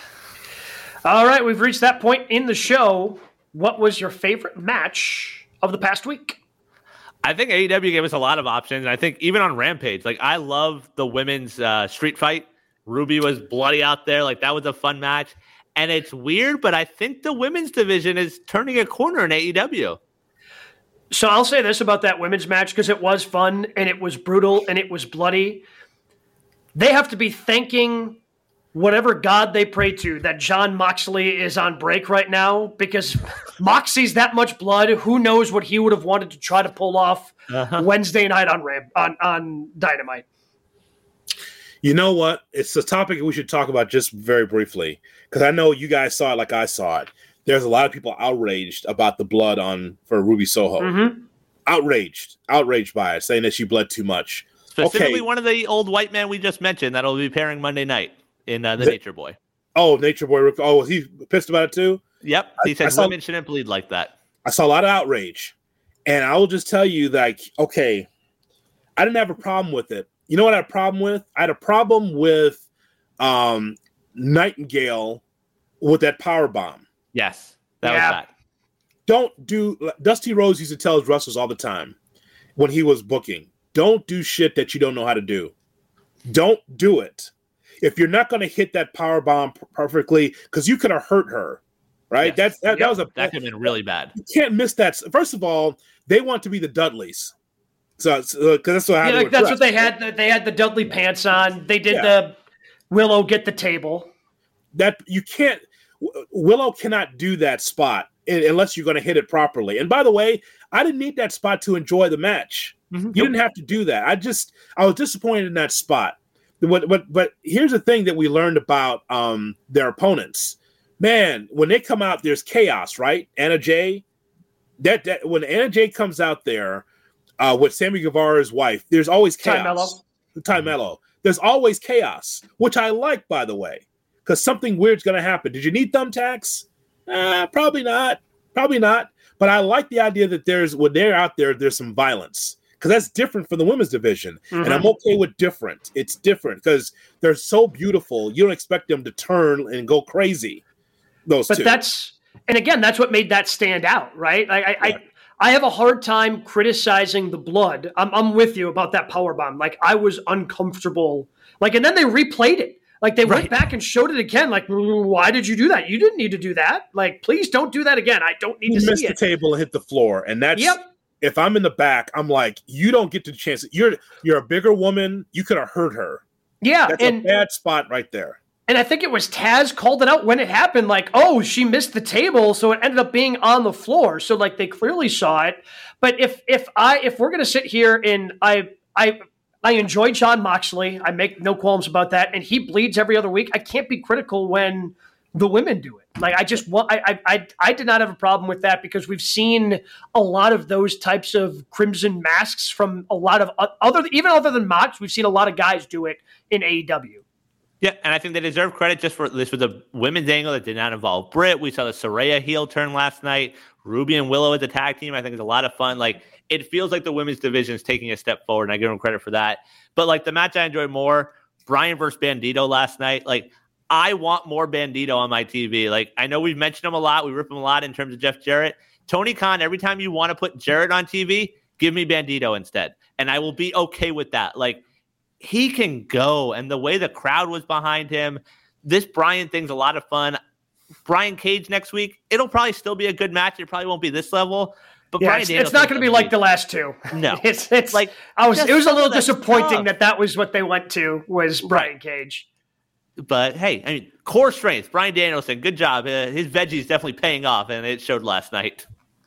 A: All right, we've reached that point in the show. What was your favorite match of the past week?
C: I think A E W gave us a lot of options. And I think even on Rampage, like I love the women's uh, street fight. Ruby was bloody out there. Like that was a fun match. And it's weird, but I think the women's division is turning a corner in A E W.
A: So I'll say this about that women's match because it was fun and it was brutal and it was bloody. They have to be thanking whatever God they pray to that Jon Moxley is on break right now because Moxie's that much blood. Who knows what he would have wanted to try to pull off uh-huh. Wednesday night on Ram- on on Dynamite.
B: You know what? It's a topic we should talk about just very briefly because I know you guys saw it like I saw it. There's a lot of people outraged about the blood on for Ruby Soho.
A: Mm-hmm.
B: Outraged, outraged by it, saying that she bled too much.
C: Specifically,
B: okay.
C: one of the old white men we just mentioned that'll be pairing Monday night in uh, the, the Nature Boy.
B: Oh, Nature Boy! Oh, was he pissed about it too?
C: Yep, he
B: I,
C: said
B: I saw,
C: women shouldn't bleed like that.
B: I saw a lot of outrage, and I will just tell you, like, okay, I didn't have a problem with it. You know what I had a problem with? I had a problem with um, Nightingale with that power bomb.
C: Yes, that
A: yeah.
C: was bad.
B: Don't do. Dusty Rhodes used to tell his wrestlers all the time when he was booking, don't do shit that you don't know how to do. Don't do it. If you're not going to hit that power bomb perfectly, because you could have hurt her, right?
C: Yes.
B: That that,
C: yep.
B: that was a
C: that could have been really bad.
B: You can't miss that. First of all, they want to be the Dudleys, so because so, that's what
A: yeah, like, that's what they had. They had the Dudley pants on. They did yeah. the Willow get the table.
B: That you can't. Willow cannot do that spot unless you're going to hit it properly. And by the way, I didn't need that spot to enjoy the match. Mm-hmm. You didn't have to do that. I just I was disappointed in that spot. But but but here's the thing that we learned about um, their opponents. Man, when they come out, there's chaos, right? Anna Jay. That, that when Anna Jay comes out there uh, with Sammy Guevara's wife, there's always chaos.
A: Ty Mello.
B: Ty Mello. There's always chaos, which I like, by the way, because something weird's going to happen. Did you need thumbtacks? Uh, probably not. Probably not. But I like the idea that there's when they're out there, there's some violence. Because that's different from the women's division. Mm-hmm. And I'm okay with different. It's different because they're so beautiful. You don't expect them to turn and go crazy. Those
A: but
B: two.
A: that's, and again, that's what made that stand out, right? I, I, yeah. I, I have a hard time criticizing the blood. I'm, I'm with you about that power bomb. Like, I was uncomfortable. Like, and then they replayed it. Like, they right. went back and showed it again. Like, why did you do that? You didn't need to do that. Like, please don't do that again. I don't need
B: you
A: to
B: missed
A: see
B: the
A: it.
B: table and hit the floor. And that's,
A: yep.
B: if I'm in the back, I'm like, you don't get the chance. You're you're a bigger woman. You could have hurt her.
A: Yeah.
B: That's
A: and,
B: a bad spot right there.
A: And I think it was Taz called it out when it happened. Like, oh, she missed the table, so it ended up being on the floor. So like they clearly saw it. But if if I if we're gonna sit here and I I I enjoy Jon Moxley. I make no qualms about that. And he bleeds every other week. I can't be critical when the women do it. Like I just want, I, I, I did not have a problem with that because we've seen a lot of those types of crimson masks from a lot of other, even other than Mox, we've seen a lot of guys do it in A E W.
C: Yeah, and I think they deserve credit just for this was a women's angle that did not involve Britt. We saw the Saraya heel turn last night. Ruby and Willow as a tag team, I think, is a lot of fun. Like, it feels like the women's division is taking a step forward, and I give them credit for that. But, like, the match I enjoyed more, Bryan versus Bandito last night, like, I want more Bandito on my T V. Like, I know we've mentioned him a lot. We rip him a lot in terms of Jeff Jarrett. Tony Khan, every time you want to put Jarrett on T V, give me Bandito instead. And I will be okay with that. Like, he can go. And the way the crowd was behind him, this Bryan thing's a lot of fun. Brian Cage next week, it'll probably still be a good match. It probably won't be this level. But
A: yeah,
C: Bryan
A: it's, it's not going to be like the last two.
C: No.
A: it's it's like I was it was a little disappointing tough. that that was what they went to was Brian right. Cage.
C: But hey, I mean, core strength, Bryan Danielson, good job. Uh, his veggies definitely paying off, and it showed last night.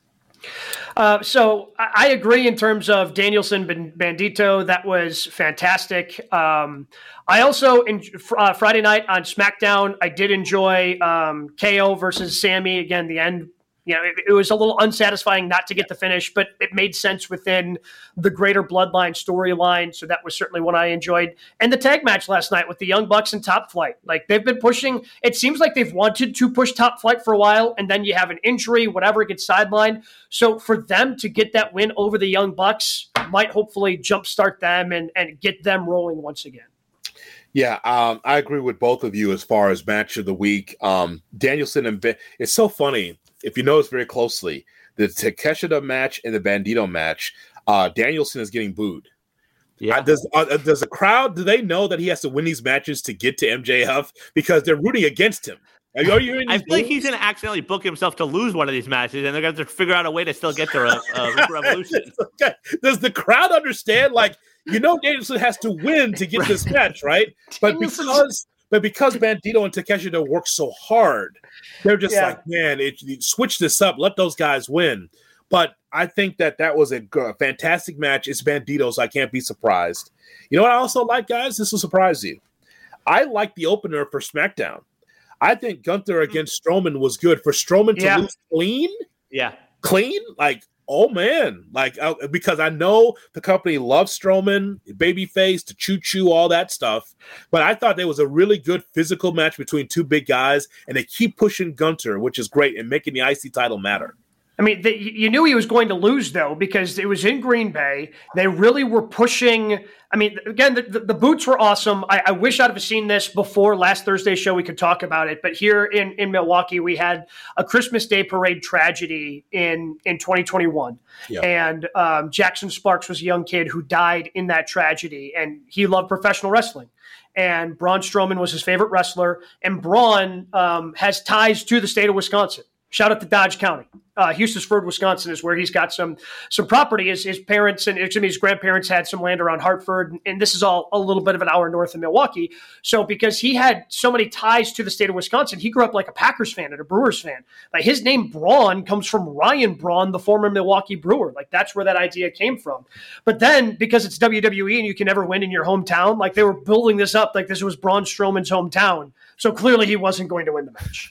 A: Uh, so I, I agree in terms of Danielson Bandito. That was fantastic. Um, I also, in, uh, Friday night on SmackDown, I did enjoy um, K O versus Sammy. Again, the end, you know, it, it was a little unsatisfying not to get the finish, but it made sense within the greater Bloodline storyline. So that was certainly what I enjoyed. And the tag match last night with the Young Bucks and Top Flight. Like, they've been pushing, it seems like they've wanted to push Top Flight for a while, and then you have an injury, whatever, gets sidelined. So for them to get that win over the Young Bucks might hopefully jumpstart them and, and get them rolling once again.
B: Yeah, um, I agree with both of you as far as match of the week. Um, Danielson and ben, it's so funny. If you notice very closely, the Takeshita match and the Bandito match, uh, Danielson is getting booed. Yeah. Uh, does uh, does the crowd, do they know that he has to win these matches to get to M J F because they're rooting against him? Are you, are you
C: I feel like he's going to accidentally book himself to lose one of these matches, and they're going to have to figure out a way to still get to uh, uh, Revolution.
B: Okay. Does the crowd understand? Like, you know, Danielson has to win to get this match, right? But because but because Bandito and Takeshita work so hard, they're just yeah. like, man, it, it, switch this up, let those guys win. But I think that that was a, a fantastic match. It's Bandito, so I can't be surprised. You know what I also like, guys? This will surprise you. I like the opener for SmackDown. I think Gunther against Strowman was good. For Strowman to yeah. lose clean,
C: yeah,
B: clean, like, oh man, like uh, because I know the company loves Strowman, babyface, to choo choo, all that stuff. But I thought there was a really good physical match between two big guys, and they keep pushing Gunther, which is great, and making the I C title matter.
A: I mean, the, you knew he was going to lose, though, because it was in Green Bay. They really were pushing. I mean, again, the, the, the boots were awesome. I, I wish I'd have seen this before last Thursday's show. We could talk about it. But here in, in Milwaukee, we had a Christmas Day parade tragedy in, in twenty twenty-one. Yeah. And um, Jackson Sparks was a young kid who died in that tragedy. And he loved professional wrestling. And Braun Strowman was his favorite wrestler. And Braun um, has ties to the state of Wisconsin. Shout out to Dodge County. Uh, Hustonford, Wisconsin is where he's got some some property. His, his parents and excuse me, his grandparents had some land around Hartford, and, and this is all a little bit of an hour north of Milwaukee. So because he had so many ties to the state of Wisconsin, he grew up like a Packers fan and a Brewers fan. Like, his name Braun comes from Ryan Braun, the former Milwaukee Brewer. Like, that's where that idea came from. But then because it's W W E and you can never win in your hometown, like, they were building this up like this was Braun Strowman's hometown. So clearly he wasn't going to win the match.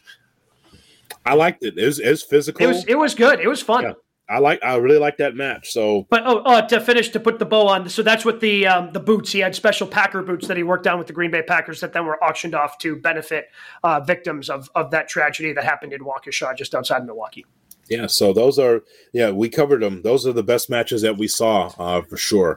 B: I liked it. It was, it was physical.
A: It was it was good. It was fun.
B: Yeah, I like. I really like that match. So,
A: but oh, oh, to finish, to put the bow on. So that's what the um, the boots. He had special Packer boots that he worked on with the Green Bay Packers that then were auctioned off to benefit uh, victims of of that tragedy that happened in Waukesha, just outside of Milwaukee.
B: Yeah. So those are yeah we covered them. Those are the best matches that we saw uh, for sure.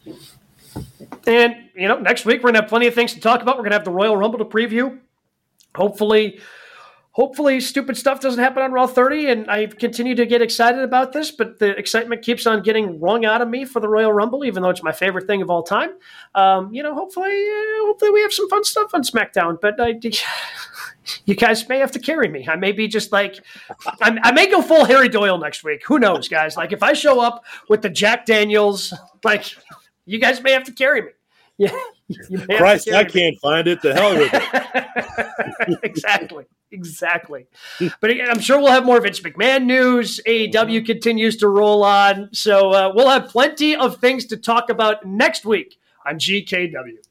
A: And you know, next week we're gonna have plenty of things to talk about. We're gonna have the Royal Rumble to preview. Hopefully. Hopefully stupid stuff doesn't happen on Raw thirty, and I continue to get excited about this, but the excitement keeps on getting wrung out of me for the Royal Rumble, even though it's my favorite thing of all time. Um, you know, hopefully uh, hopefully we have some fun stuff on SmackDown, but I, you guys may have to carry me. I may be just like, I, I may go full Harry Doyle next week. Who knows, guys? Like, if I show up with the Jack Daniels, like, you guys may have to carry me. Yeah.
B: Christ, I can't me. find it. The hell with it.
A: Exactly. Exactly. But again, I'm sure we'll have more Vince McMahon news. A E W continues to roll on. So uh, we'll have plenty of things to talk about next week on G K W.